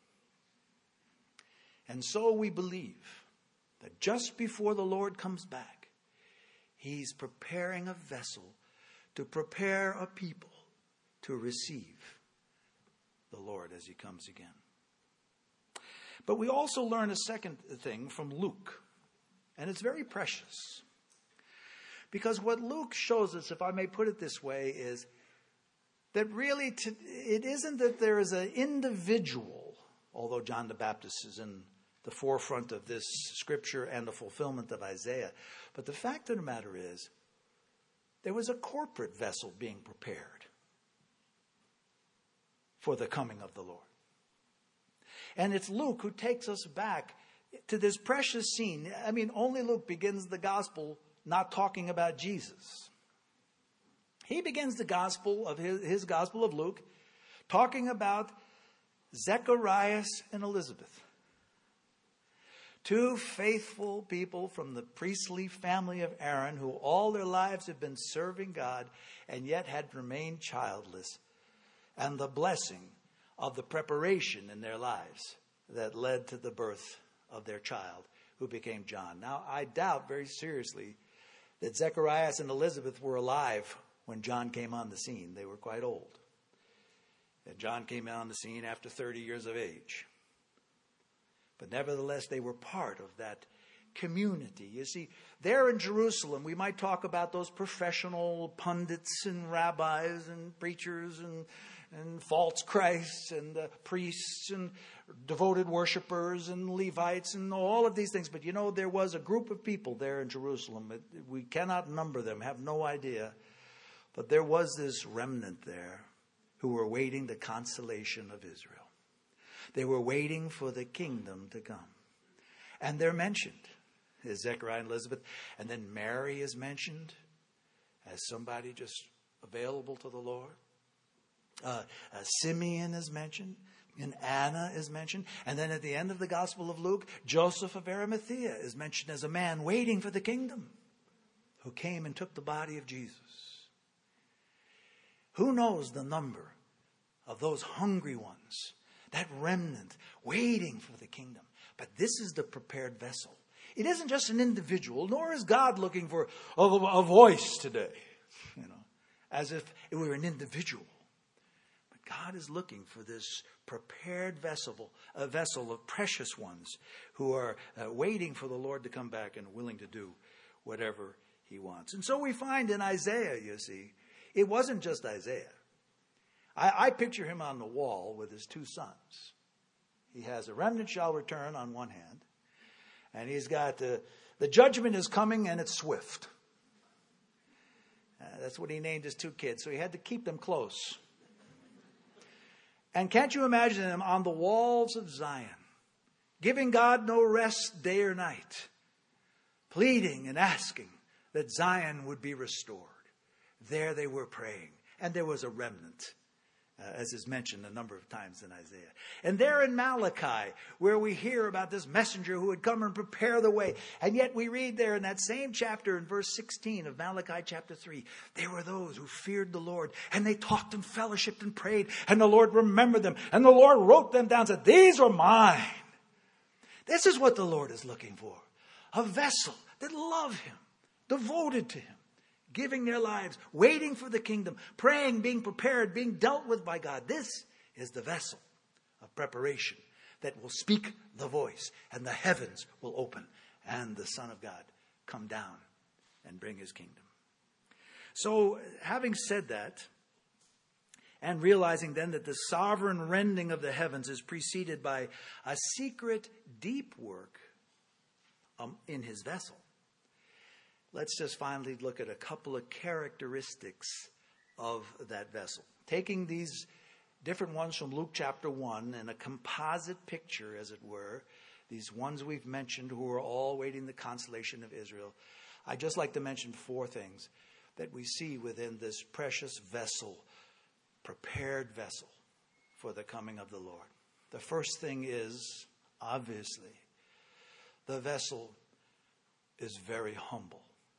And so we believe that just before the Lord comes back, he's preparing a vessel to prepare a people to receive the Lord as he comes again. But we also learn a second thing from Luke, and it's very precious. Because what Luke shows us, if I may put it this way, is that really to, it isn't that there is an individual, although John the Baptist is in the forefront of this scripture and the fulfillment of Isaiah. But the fact of the matter is, there was a corporate vessel being prepared for the coming of the Lord. And it's Luke who takes us back to this precious scene. I mean, only Luke begins the gospel not talking about Jesus. He begins the gospel of his, his gospel of Luke talking about Zacharias and Elizabeth. Two faithful people from the priestly family of Aaron who all their lives had been serving God and yet had remained childless. And the blessing of the preparation in their lives that led to the birth of their child who became John. Now, I doubt very seriously that Zacharias and Elizabeth were alive when John came on the scene. They were quite old. And John came on the scene after thirty years of age. But nevertheless, they were part of that community. You see, there in Jerusalem, we might talk about those professional pundits and rabbis and preachers and, and false Christs and uh, priests and devoted worshipers and Levites and all of these things. But you know, there was a group of people there in Jerusalem. It, we cannot number them, have no idea. But there was this remnant there who were waiting the consolation of Israel. They were waiting for the kingdom to come. And they're mentioned as Zechariah and Elizabeth. And then Mary is mentioned as somebody just available to the Lord. Uh, uh, Simeon is mentioned. And Anna is mentioned. And then at the end of the Gospel of Luke, Joseph of Arimathea is mentioned as a man waiting for the kingdom who came and took the body of Jesus. Who knows the number of those hungry ones, that remnant waiting for the kingdom? But this is the prepared vessel. It isn't just an individual, nor is God looking for a, a voice today, you know, as if it were an individual. But God is looking for this prepared vessel, a vessel of precious ones who are uh, waiting for the Lord to come back and willing to do whatever he wants. And so we find in Isaiah, you see, it wasn't just Isaiah. I, I picture him on the wall with his two sons. He has a remnant shall return on one hand, and he's got uh, the judgment is coming and it's swift. Uh, that's what he named his two kids, so he had to keep them close. And can't you imagine them on the walls of Zion, giving God no rest day or night, pleading and asking that Zion would be restored. There they were praying, and there was a remnant, uh, as is mentioned a number of times in Isaiah. And there in Malachi, where we hear about this messenger who would come and prepare the way. And yet we read there in that same chapter in verse sixteen of Malachi chapter three, there were those who feared the Lord, and they talked and fellowshiped and prayed, and the Lord remembered them, and the Lord wrote them down and said, these are mine. This is what the Lord is looking for. A vessel that love him, devoted to him, giving their lives, waiting for the kingdom, praying, being prepared, being dealt with by God. This is the vessel of preparation that will speak the voice, and the heavens will open, and the Son of God come down and bring his kingdom. So, having said that, and realizing then that the sovereign rending of the heavens is preceded by a secret, deep work um, in his vessel, let's just finally look at a couple of characteristics of that vessel. Taking these different ones from Luke chapter one and a composite picture, as it were, these ones we've mentioned who are all waiting the consolation of Israel, I'd just like to mention four things that we see within this precious vessel, prepared vessel for the coming of the Lord. The first thing is, obviously, the vessel is very humble.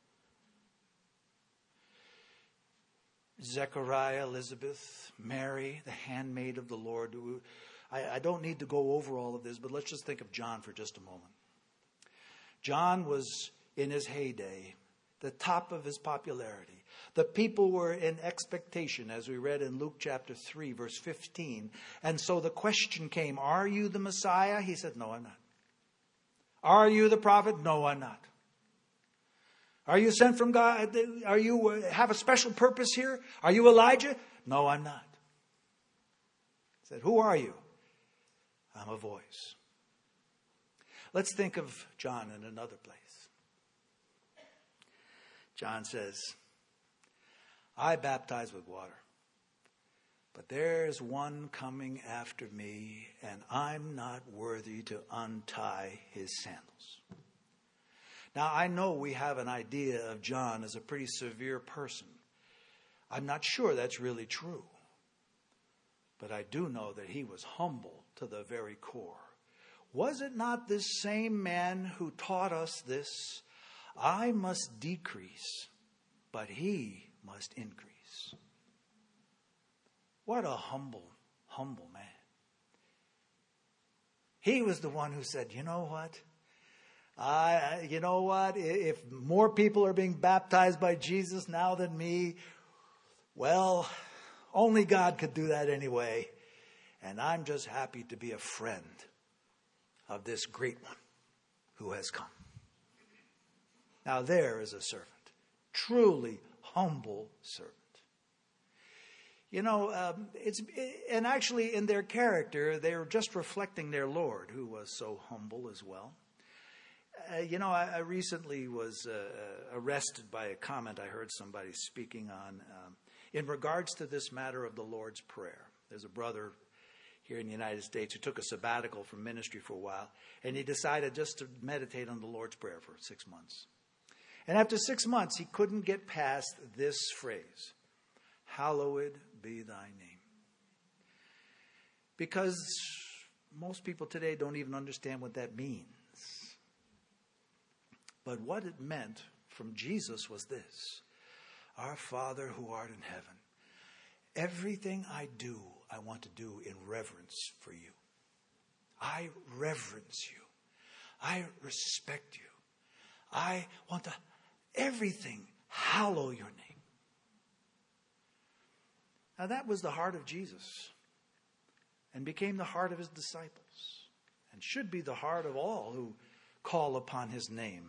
Zechariah, Elizabeth, Mary, the handmaid of the Lord. I, I don't need to go over all of this, but let's just think of John for just a moment. John was in his heyday, the top of his popularity. The people were in expectation, as we read in Luke chapter three, verse fifteen. And so the question came, are you the Messiah? He said, no, I'm not. Are you the prophet? No, I'm not. Are you sent from God? Are you uh, have a special purpose here? Are you Elijah? No, I'm not. He said, who are you? I'm a voice. Let's think of John in another place. John says, I baptize with water, but there's one coming after me, and I'm not worthy to untie his sandals. Now, I know we have an idea of John as a pretty severe person. I'm not sure that's really true. But I do know that he was humble to the very core. Was it not this same man who taught us this? I must decrease, but he must increase. What a humble, humble man. He was the one who said, you know what? I, you know what? If more people are being baptized by Jesus now than me, well, only God could do that anyway. And I'm just happy to be a friend of this great one who has come. Now there is a servant, truly humble servant. You know, um, it's and actually in their character, they were just reflecting their Lord, who was so humble as well. Uh, you know, I, I recently was uh, arrested by a comment I heard somebody speaking on um, in regards to this matter of the Lord's Prayer. There's a brother here in the United States who took a sabbatical from ministry for a while, and he decided just to meditate on the Lord's Prayer for six months. And after six months, he couldn't get past this phrase, hallowed be thy name. Because most people today don't even understand what that means. But what it meant from Jesus was this, our Father who art in heaven, everything I do, I want to do in reverence for you. I reverence you. I respect you. I want to, everything, hallow your name. Now that was the heart of Jesus and became the heart of his disciples and should be the heart of all who call upon his name.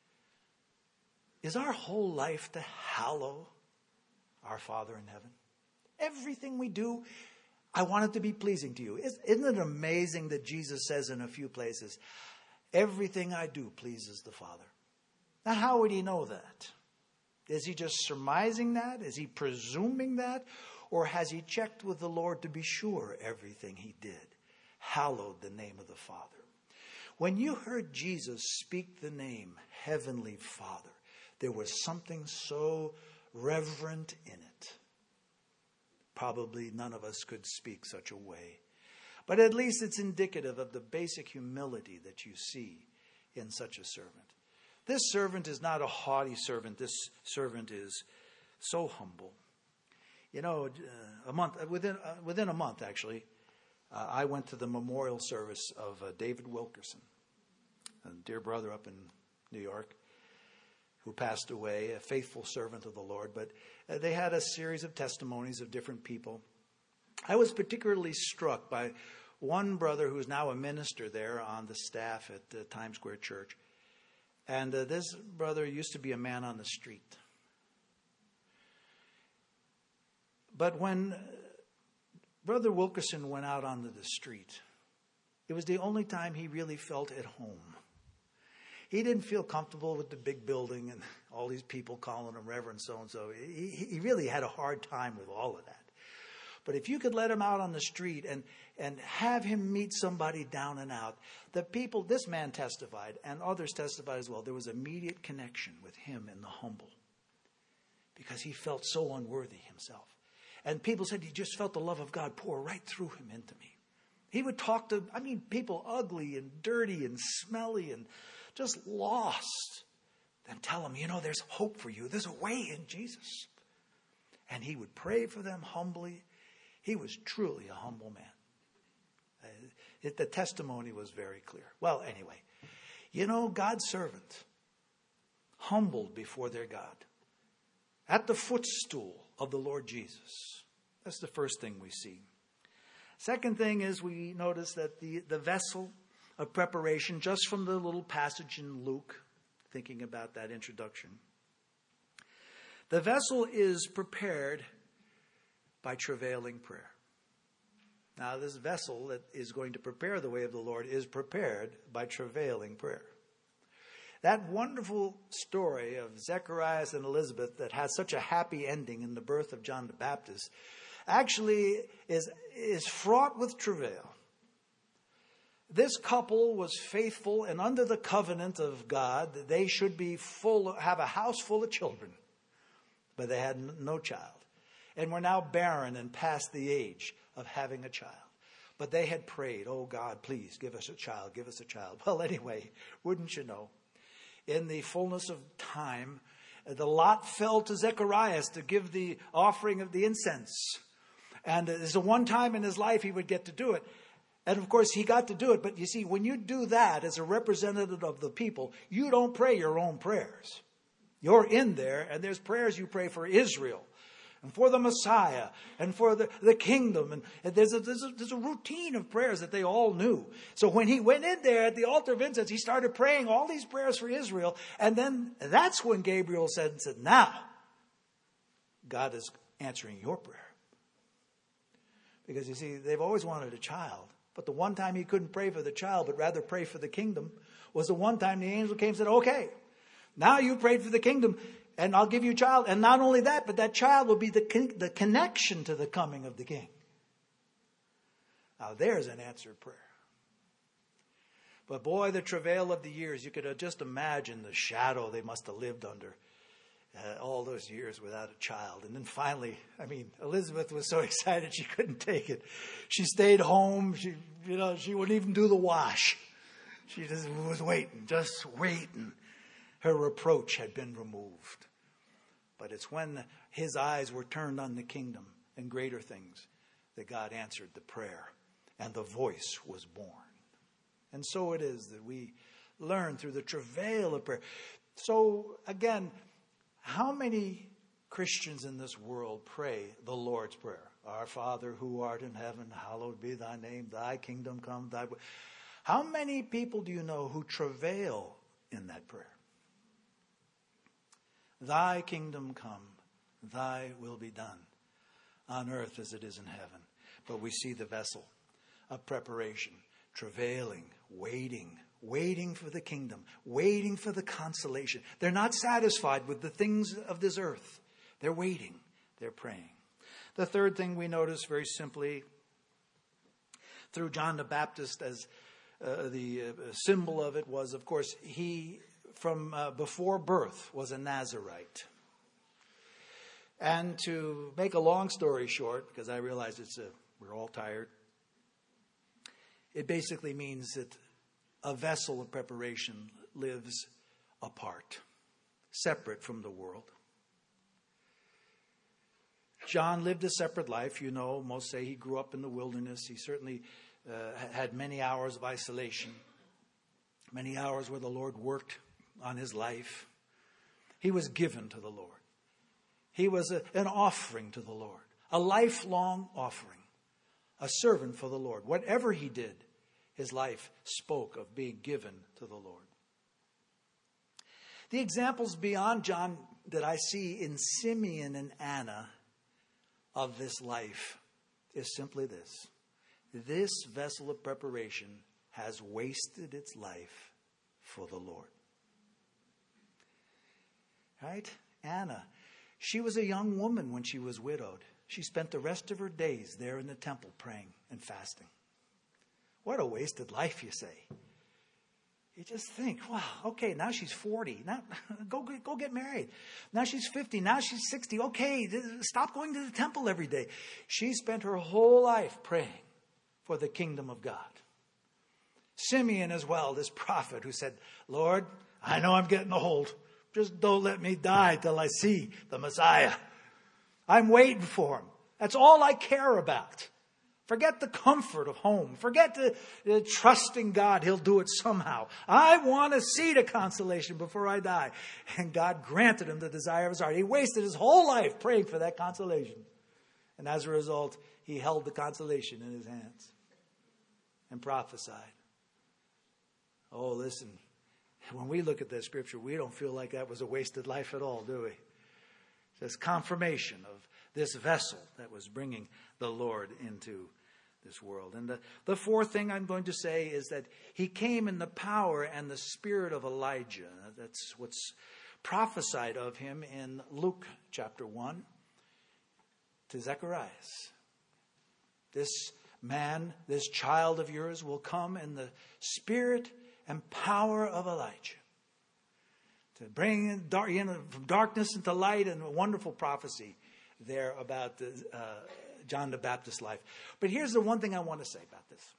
Is our whole life to hallow our Father in heaven? Everything we do, I want it to be pleasing to you. Isn't it amazing that Jesus says in a few places, everything I do pleases the Father? Now, how would he know that? Is he just surmising that? Is he presuming that? Or has he checked with the Lord to be sure everything he did hallowed the name of the Father? When you heard Jesus speak the name Heavenly Father, there was something so reverent in it. Probably none of us could speak such a way. But at least it's indicative of the basic humility that you see in such a servant. This servant is not a haughty servant. This servant is so humble. You know, uh, a month within uh, within a month, actually, uh, I went to the memorial service of uh, David Wilkerson, a dear brother up in New York, who passed away, a faithful servant of the Lord. But uh, they had a series of testimonies of different people. I was particularly struck by one brother who is now a minister there on the staff at uh, Times Square Church. And uh, this brother used to be a man on the street. But when uh, Brother Wilkerson went out onto the street, it was the only time he really felt at home. He didn't feel comfortable with the big building and all these people calling him Reverend so-and-so. He, he really had a hard time with all of that. But if you could let him out on the street and, and have him meet somebody down and out, the people, this man testified, and others testified as well, there was immediate connection with him in the humble. Because he felt so unworthy himself. And people said he just felt the love of God pour right through him into me. He would talk to, I mean, people ugly and dirty and smelly and just lost. And tell them, you know, there's hope for you. There's a way in Jesus. And he would pray for them humbly. He was truly a humble man. Uh, it, the testimony was very clear. Well, anyway, you know, God's servant, humbled before their God, at the footstool of the Lord Jesus. That's the first thing we see. Second thing is we notice that the, the vessel of preparation, just from the little passage in Luke, thinking about that introduction, The vessel is prepared by travailing prayer. Now, this vessel that is going to prepare the way of the Lord is prepared by travailing prayer. That wonderful story of Zacharias and Elizabeth that has such a happy ending in the birth of John the Baptist actually is, is fraught with travail. This couple was faithful, and under the covenant of God, they should be full, have a house full of children. But they had no child, and were now barren and past the age of having a child. But they had prayed, oh God, please give us a child, give us a child. Well, anyway, wouldn't you know, in the fullness of time, the lot fell to Zacharias to give the offering of the incense. And there's a one time in his life he would get to do it. And of course, he got to do it. But you see, when you do that as a representative of the people, you don't pray your own prayers. You're in there, and there's prayers you pray for Israel and for the Messiah and for the, the kingdom. And, and there's, a, there's, a, there's a routine of prayers that they all knew. So when he went in there at the altar of incense, he started praying all these prayers for Israel. And then that's when Gabriel said, said, now God is answering your prayer. Because you see, they've always wanted a child. But the one time he couldn't pray for the child, but rather pray for the kingdom, was the one time the angel came and said, okay, now you prayed for the kingdom, and I'll give you a child. And not only that, but that child will be the, con- the connection to the coming of the king. Now there's an answered prayer. But boy, the travail of the years, you could just imagine the shadow they must have lived under uh, all those years without a child. And then finally, I mean, Elizabeth was so excited she couldn't take it. She stayed home. She, you know, she wouldn't even do the wash. She just was waiting, just waiting. Her reproach had been removed. But it's when his eyes were turned on the kingdom and greater things that God answered the prayer and the voice was born. And so it is that we learn through the travail of prayer. So again, how many Christians in this world pray the Lord's Prayer? Our Father who art in heaven, hallowed be thy name, thy kingdom come, thy will. How many people do you know who travail in that prayer? Thy kingdom come, thy will be done on earth as it is in heaven. But we see the vessel of preparation, travailing, waiting, waiting for the kingdom, waiting for the consolation. They're not satisfied with the things of this earth. They're waiting, they're praying. The third thing we notice very simply through John the Baptist, as uh, the uh, symbol of it was, of course, he from uh, before birth was a Nazarite. And to make a long story short, because I realize it's a, we're all tired, it basically means that a vessel of preparation lives apart, separate from the world. John lived a separate life. You know, most say he grew up in the wilderness. He certainly uh, had many hours of isolation, many hours where the Lord worked on his life. He was given to the Lord. He was a, an offering to the Lord, a lifelong offering, a servant for the Lord. Whatever he did, his life spoke of being given to the Lord. The examples beyond John that I see in Simeon and Anna of this life is simply this. This vessel of preparation has wasted its life for the Lord. Right? Anna, she was a young woman when she was widowed. She spent the rest of her days there in the temple praying and fasting. What a wasted life, you say. You just think, wow, okay, now she's forty. Now go, go get married. Now she's fifty. Now she's sixty. Okay, stop going to the temple every day. She spent her whole life praying for the kingdom of God. Simeon as well, this prophet who said, Lord, I know I'm getting old. Just don't let me die till I see the Messiah. I'm waiting for him. That's all I care about. Forget the comfort of home. Forget the, the trusting God. He'll do it somehow. I want to see the consolation before I die. And God granted him the desire of his heart. He wasted his whole life praying for that consolation. And as a result, he held the consolation in his hands and prophesied. Oh, listen. When we look at that scripture, we don't feel like that was a wasted life at all, do we? This confirmation of this vessel that was bringing the Lord into this world. And the, the fourth thing I'm going to say is that he came in the power and the spirit of Elijah. That's what's prophesied of him in Luke chapter one to Zacharias. This man, this child of yours will come in the spirit and power of Elijah, to bring dark, you know, from darkness into light, and a wonderful prophecy there about the, uh, John the Baptist's life. But here's the one thing I want to say about this.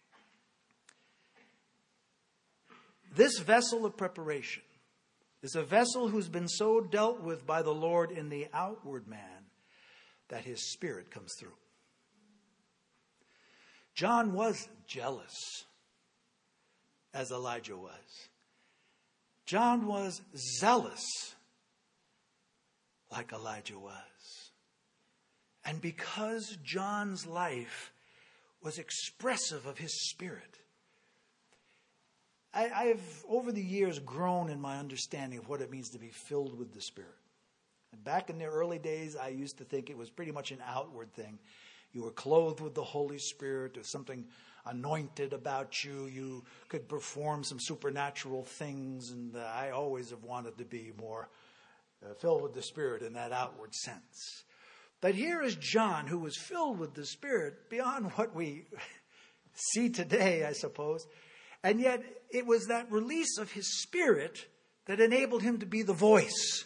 This vessel of preparation is a vessel who's been so dealt with by the Lord in the outward man that his spirit comes through. John was jealous, as Elijah was. John was zealous, like Elijah was. And because John's life was expressive of his spirit, I, I've, over the years, grown in my understanding of what it means to be filled with the Spirit. And back in the early days, I used to think it was pretty much an outward thing. You were clothed with the Holy Spirit. There's something anointed about you. You could perform some supernatural things. And uh, I always have wanted to be more uh, filled with the Spirit in that outward sense. But here is John, who was filled with the Spirit beyond what we see today, I suppose. And yet it was that release of his Spirit that enabled him to be the voice.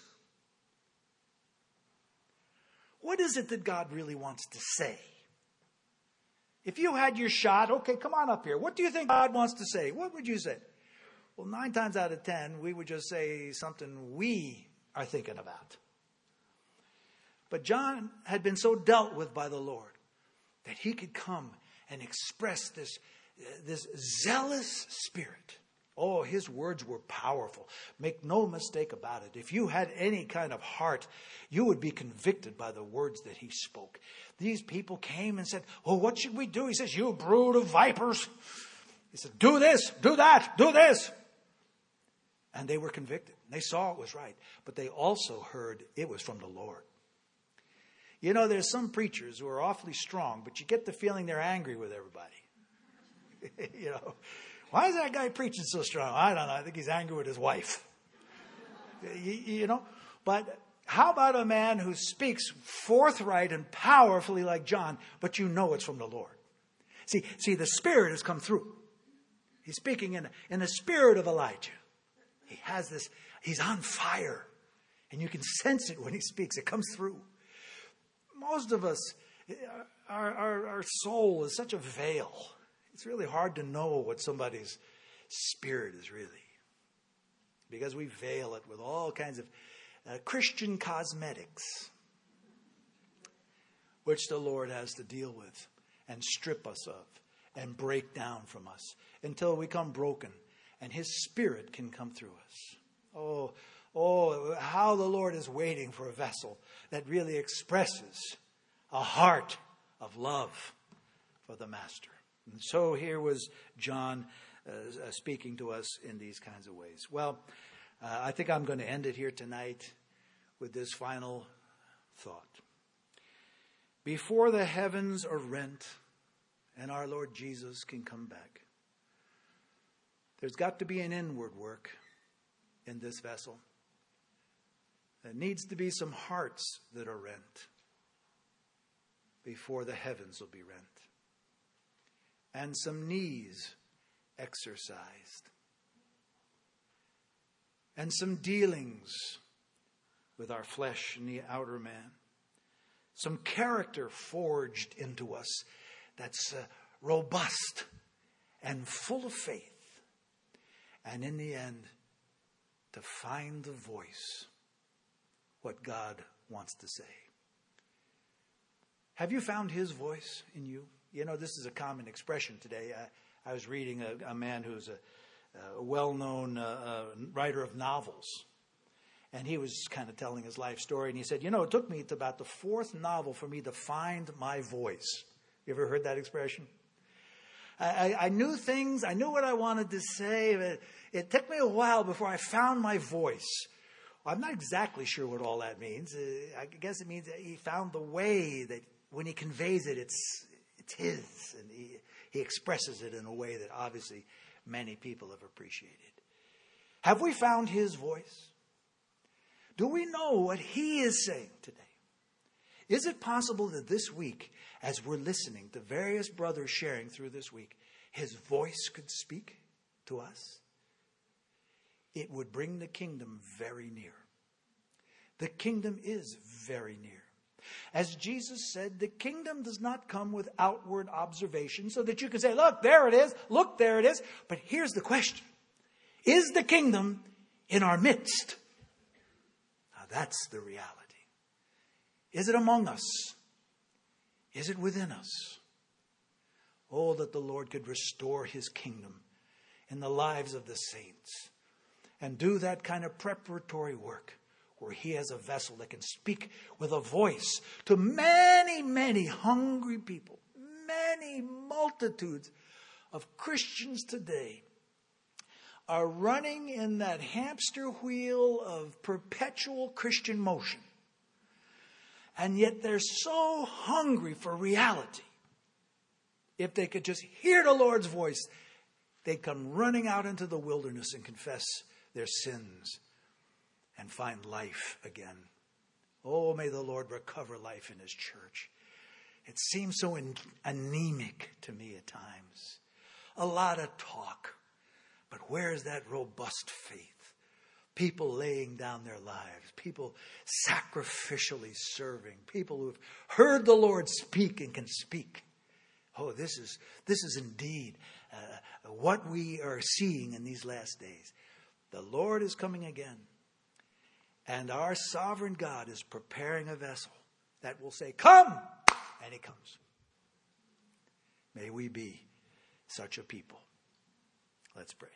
What is it that God really wants to say? If you had your shot, okay, come on up here. What do you think God wants to say? What would you say? Well, nine times out of ten, we would just say something we are thinking about. But John had been so dealt with by the Lord that he could come and express this, this zealous spirit. Oh, his words were powerful. Make no mistake about it. If you had any kind of heart, you would be convicted by the words that he spoke. These people came and said, oh, what should we do? He says, you brood of vipers. He said, do this, do that, do this. And they were convicted. They saw it was right. But they also heard it was from the Lord. You know, there's some preachers who are awfully strong, but you get the feeling they're angry with everybody. You know, why is that guy preaching so strong? I don't know. I think he's angry with his wife. you, you know, but how about a man who speaks forthright and powerfully like John, but you know it's from the Lord? See, see, the Spirit has come through. He's speaking in, in the spirit of Elijah. He has this, he's on fire. And you can sense it when he speaks. It comes through. Most of us, our, our, our soul is such a veil. It's really hard to know what somebody's spirit is really. Because we veil it with all kinds of uh, Christian cosmetics, which the Lord has to deal with and strip us of and break down from us until we come broken and his Spirit can come through us. Oh, oh, how the Lord is waiting for a vessel that really expresses a heart of love for the Master. And so here was John uh, uh, speaking to us in these kinds of ways. Well, uh, I think I'm going to end it here tonight with this final thought. Before the heavens are rent and our Lord Jesus can come back, there's got to be an inward work in this vessel. There needs to be some hearts that are rent before the heavens will be rent. And some knees exercised. And some dealings with our flesh and the outer man. Some character forged into us that's uh, robust and full of faith. And in the end, to find the voice, what God wants to say. Have you found his voice in you? You know, this is a common expression today. I, I was reading a, a man who's a, a well-known uh, uh, writer of novels. And he was kind of telling his life story. And he said, you know, it took me to about the fourth novel for me to find my voice. You ever heard that expression? I, I, I knew things. I knew what I wanted to say. But it took me a while before I found my voice. I'm not exactly sure what all that means. Uh, I guess it means that he found the way that when he conveys it, it's it's his. And he, he expresses it in a way that obviously many people have appreciated. Have we found his voice? Do we know what he is saying today? Is it possible that this week, as we're listening to various brothers sharing through this week, his voice could speak to us? It would bring the kingdom very near. The kingdom is very near. As Jesus said, the kingdom does not come with outward observation so that you can say, look, there it is. Look, there it is. But here's the question. Is the kingdom in our midst? Now that's the reality. Is it among us? Is it within us? Oh, that the Lord could restore his kingdom in the lives of the saints and do that kind of preparatory work where he has a vessel that can speak with a voice to many, many hungry people, many multitudes of Christians today are running in that hamster wheel of perpetual Christian motion. And yet they're so hungry for reality. If they could just hear the Lord's voice, they'd come running out into the wilderness and confess their sins and find life again. Oh, may the Lord recover life in his church. It seems so an- anemic to me at times. A lot of talk. But where is that robust faith? People laying down their lives. People sacrificially serving. People who've heard the Lord speak and can speak. Oh, this is this is indeed uh, what we are seeing in these last days. The Lord is coming again. And our sovereign God is preparing a vessel that will say, come! And he comes. May we be such a people. Let's pray.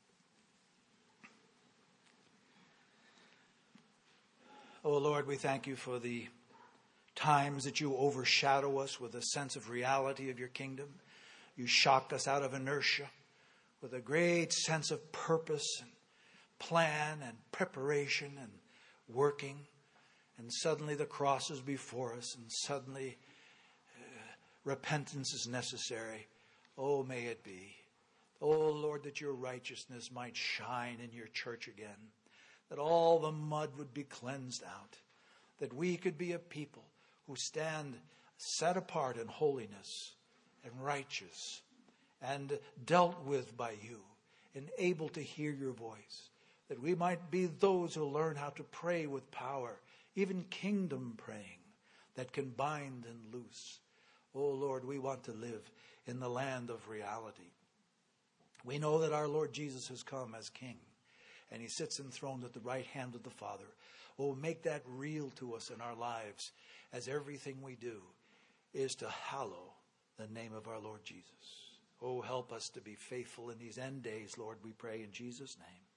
Oh, Lord, we thank you for the times that you overshadow us with a sense of reality of your kingdom. You shock us out of inertia with a great sense of purpose and plan and preparation and working. And suddenly the cross is before us, and suddenly uh, repentance is necessary. Oh, may it be. Oh, Lord, that your righteousness might shine in your church again. That all the mud would be cleansed out. That we could be a people who stand set apart in holiness and righteous and dealt with by you and able to hear your voice. That we might be those who learn how to pray with power, even kingdom praying that can bind and loose. Oh, Lord, we want to live in the land of reality. We know that our Lord Jesus has come as King. And he sits enthroned at the right hand of the Father. Oh, make that real to us in our lives, as everything we do is to hallow the name of our Lord Jesus. Oh, help us to be faithful in these end days, Lord, we pray in Jesus' name.